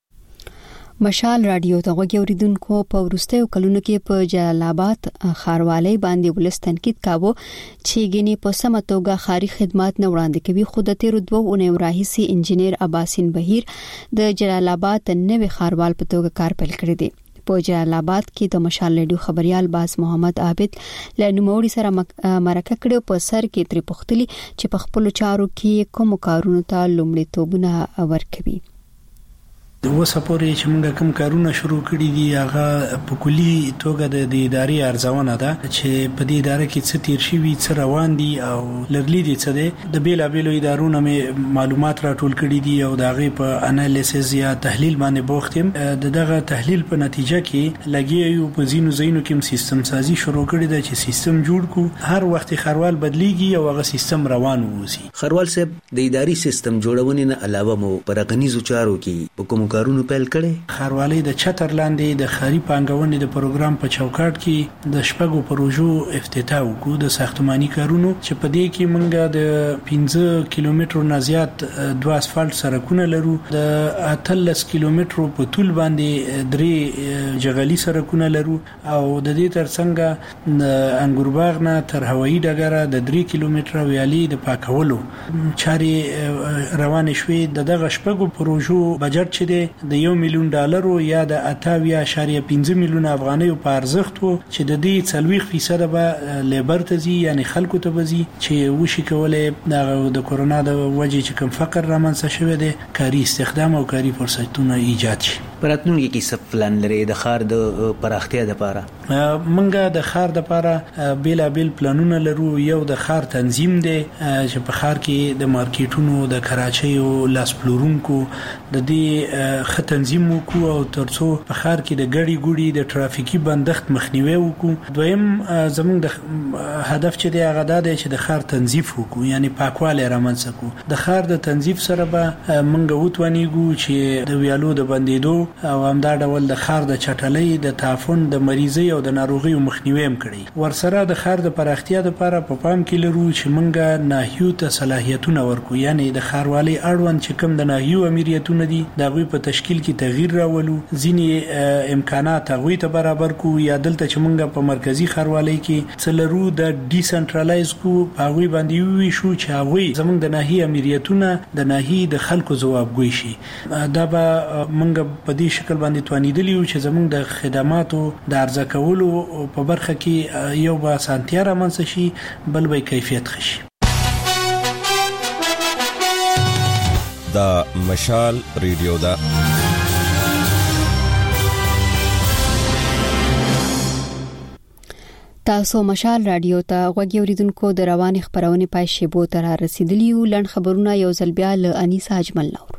مشال رادیو ته غوږی اوریدونکو په ورستیو کلونو کې په جلال آباد ښاروالۍ باندې ولس تنقید کاوه چې ګینه په سمه توګه خاري خدمات نه وړاندې کوي. خو د تیر 2 اونۍ راهیسي انجنیر عباسین بهیر د جلال آباد نوې ښاروال په توګه کار پیل کړی دی. په جلال آباد کې د مشال رادیو خبريال باز محمد عابد له نوموړي سره مرکه کړو. په سر کې تر پختلی چې په خپل چارو کې کوم کارونه ته لومړیتوبونه ورکوي. د وسپورې چې موږ کوم کارونه شروع کړی دي هغه په کلی توګه د ادارې ارزونه ده چې په دې اداره کې څه تیر شوی څه روان دي او لرلې دي څه دي. د بیلابیلو ادارونو مې معلومات راټول کړي دي او دغه په انالیسز یا تحلیل باندې بوختم. دغه تحلیل په نتیجه کې لګي په زینو کې سیستم سازي شروع کړي ده چې سیستم جوړ کو هر وخت خروال بدليږي او هغه سیستم روان ووسی. خروال صاحب د اداري سیستم جوړونې نه علاوه مو پر غنیزو چارو کې په کوم کارونو پیل کړي. خاروالۍ د چتر لاندې د خاري پانګونې د پروګرام په چوکاټ کې د شپږو پروژو افتتاح وکړو د ساختماني کارونو چې په دې کې موږ د 15 کیلومترو نه زیات 2 اسفالت سړکونه لرو. د 13 کیلومترو په طول باندې 3 جغلي سړکونه لرو او د دې ترڅنګ انګورباغ نه تر هوایي ډګر د 3 کیلومتره ویالي د پاکولو چاري روان شوې. دغه شپږو پروژو بجټ چې د $1 میلیون یا د 28.5 میلیون افغانۍ په ارزښت وو چې د دې 40% به لیبر ته ځي یعنی خلکو ته وځي چې وشي کولای د کورونا د وجې چې کوم فقر رامنځته شوی دی کاري استخدام او کاري فرصتونه ایجاد شي. پراتلونکي کې څه پلان لري د ښار د پراختیا لپاره؟ منګه د ښار لپاره بیلابل پلانونه لرو. یو د ښار تنظیم دی چې په ښار کې د مارکیټونو د کراچۍ او لاس پلورونکو د دې خ تنظیم وکړو او ترڅو په ښار کې د ګړی ګوډي د ترافیکي بندښت مخنیوي وکړو. دویم زموږ د هدف چې دی هغه دی چې د ښار تنظیف وکړو یعنی پاکواله رامنځته کړو. د ښار د تنظیف سره به منګه وتونیږو چې د ویالو د بندیدو او همدا ډول د ښار د چټلۍ د تعفن د مریضي او د ناروغي مخنیوي هم کړي. ورسره د ښار د پراختیا لپاره په پام کې لرو چې منګه ناحیو ته صلاحیتونه ورکو یعنی د ښاروالۍ اړوند چې کوم د ناحیو امیریتونه دي د غوي په تشکیل کې تغییر راولو. ځینی امکانات غوي ته برابر کو یا دلته چې منګه په مرکزی ښاروالۍ کې څلرو د ډیسنټرالایز کو هغه باندې وی شو چې هغه زمونږ د ناحیه امیریتونه د ناحیه د خلکو جوابګوي شي. دا به منګه په دې شکل باندې توانیدلی او چې زمونږ د خدماتو د ارزه کولو په برخه کې یو به سانتیا رامنځته شي بل به کیفیت خشي. دا مشال ریډیو دا تاسو مشال رادیو ته غوږی اوریدونکو د روان خبرونه پای شیبو تر رسیدلی لړ خبرونه یو ځل بیا له انیسا اجمل نور.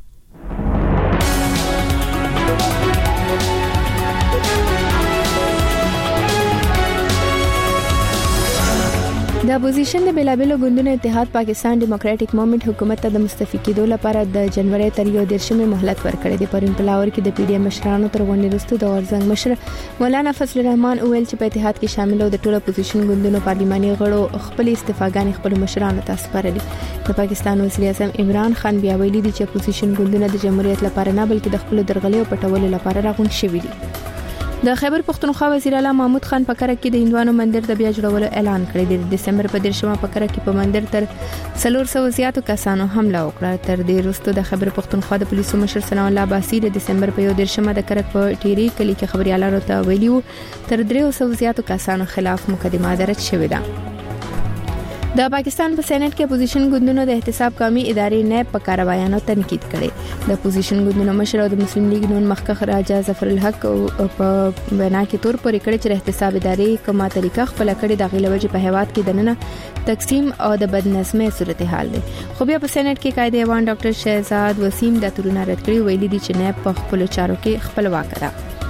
د اپوزیشن د بیلابیلو ګوندونو اتحاد پاکستان ډیموکراټک موومېنټ حکومت ته د مستعفي کېدو لپاره د جنوري تر 1 مهلت ورکړی دی. پرون پلاور کې د پی ډی ایم مشرانو تر غونډې وروسته د ورزنګ مشر مولانا فضل الرحمن ویل چې په اتحاد کې شامل او د ټولو اپوزیشن ګوندونو پارلماني غړو خپل استعفاګانې خپل مشرانو ته سپارلې. د پاکستان وزیر اعظم عمران خان بیا ویلي دی چې اپوزیشن ګوندونه د جمهوریت لپاره نه بلکې د خپل درغلي او پټولو لپاره راغون شوي دي. د خیبر پختونخوا وزیر اعلی محمود خان په کره کې د هندوانو مندر د بیا جوړولو اعلان کړی دی. د دسمبر په 10 په کره کې په مندر تر 400 زیاتو کسانو حمله وکړه. تر دې وروسته د خیبر پختونخوا د پولیسو مشر ثناء الله عباسي د دسمبر په 10 د کره په ټيري کلی کې خبريالانو ته ویلو تر 300 زیاتو کسانو خلاف مقدمه درج شوې ده. د پاکستان په سېنات کې اپوزیشن ګوندونو د احتساب قومي ادارې نه په کاروایانو تنقید کړي. د اپوزیشن ګوندونو مشر او د مسلم لیگ نون مخکخ راجا ظفر الحق په بنا کې تور پر کړي چې احتساب ادارې کومه طریقه خپل کړي د غلوجه په هیواد کې دننه تقسیم او د بدنظمۍ صورتحال دی. خو بیا په سېنات کې قائد ایوان ډاکټر شهزاد وسیم د تورونه رد کړي ویلي دي چې نه په خپل چارو کې خپلواک ده.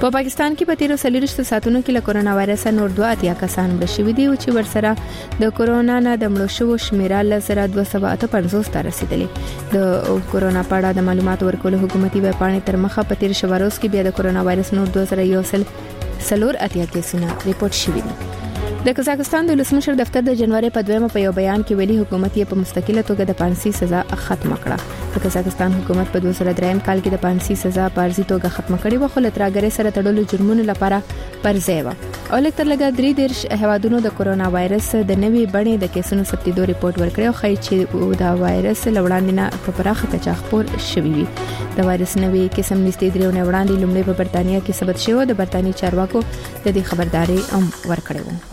په پاکستان کې په 13 ساعتونو کې له کورونا وایرس نور 2 کسان مړ شوي دي او چې ورسره د کورونا نه د مړو شوو شمیره ل 258 ته رسیدلې. د کورونا په اړه د معلوماتو ورکولو حکومتي ویب پاڼې تر مخه په 13 شواروز کې بیا د کورونا وایرس نور 2014 کیسونه ریپورت شوي دي. د قزاقستان د ولسمشر دفتر د جنوري په 2 په یو بیان کې ویلي حکومت یې په مستقله توګه د پانسي سزا ختمه کړه. د قزاقستان حکومت په 2003 کال کې د پانسي سزا په ارزي توګه ختمه کړې و، خو لتراګرې سره تړلو جرمونو لپاره پرځای و. او لکه لګا 3 هوادونو د کورونا وایرس د نوې بڼې د کیسونو ثبتېدو ریپورت ورکړی او ښایي چې دا وایرس لوړاندې نه په پراخه کچه خپور شوی وي. د وایرس نوې قسم نږدې 3 ورځې وړاندې لومړی په برتانیا کې ثبت شوی، د برتانیې چارواکو د دې خبرداري هم ورکړې و.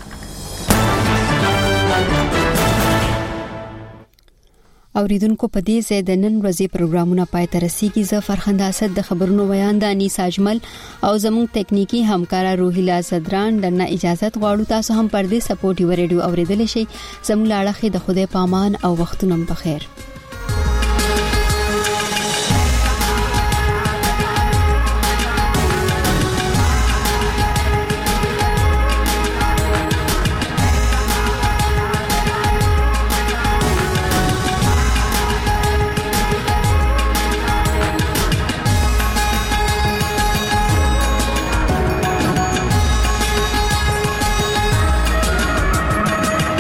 اوریدونکو په دې ځای د نن ورځې پروګرامونه پای ته رسیږي. زه فرخنده اسد د خبرونو ویاند انیس اجمل او زموږ ټیکنیکی همکارا روحیلا زدران درنه اجازه غواړو. تاسو هم پر دې سپورټ یو ریډیو اوریدل شي. زموږ لاړه خې د خوده پامان او وختونو په خیر.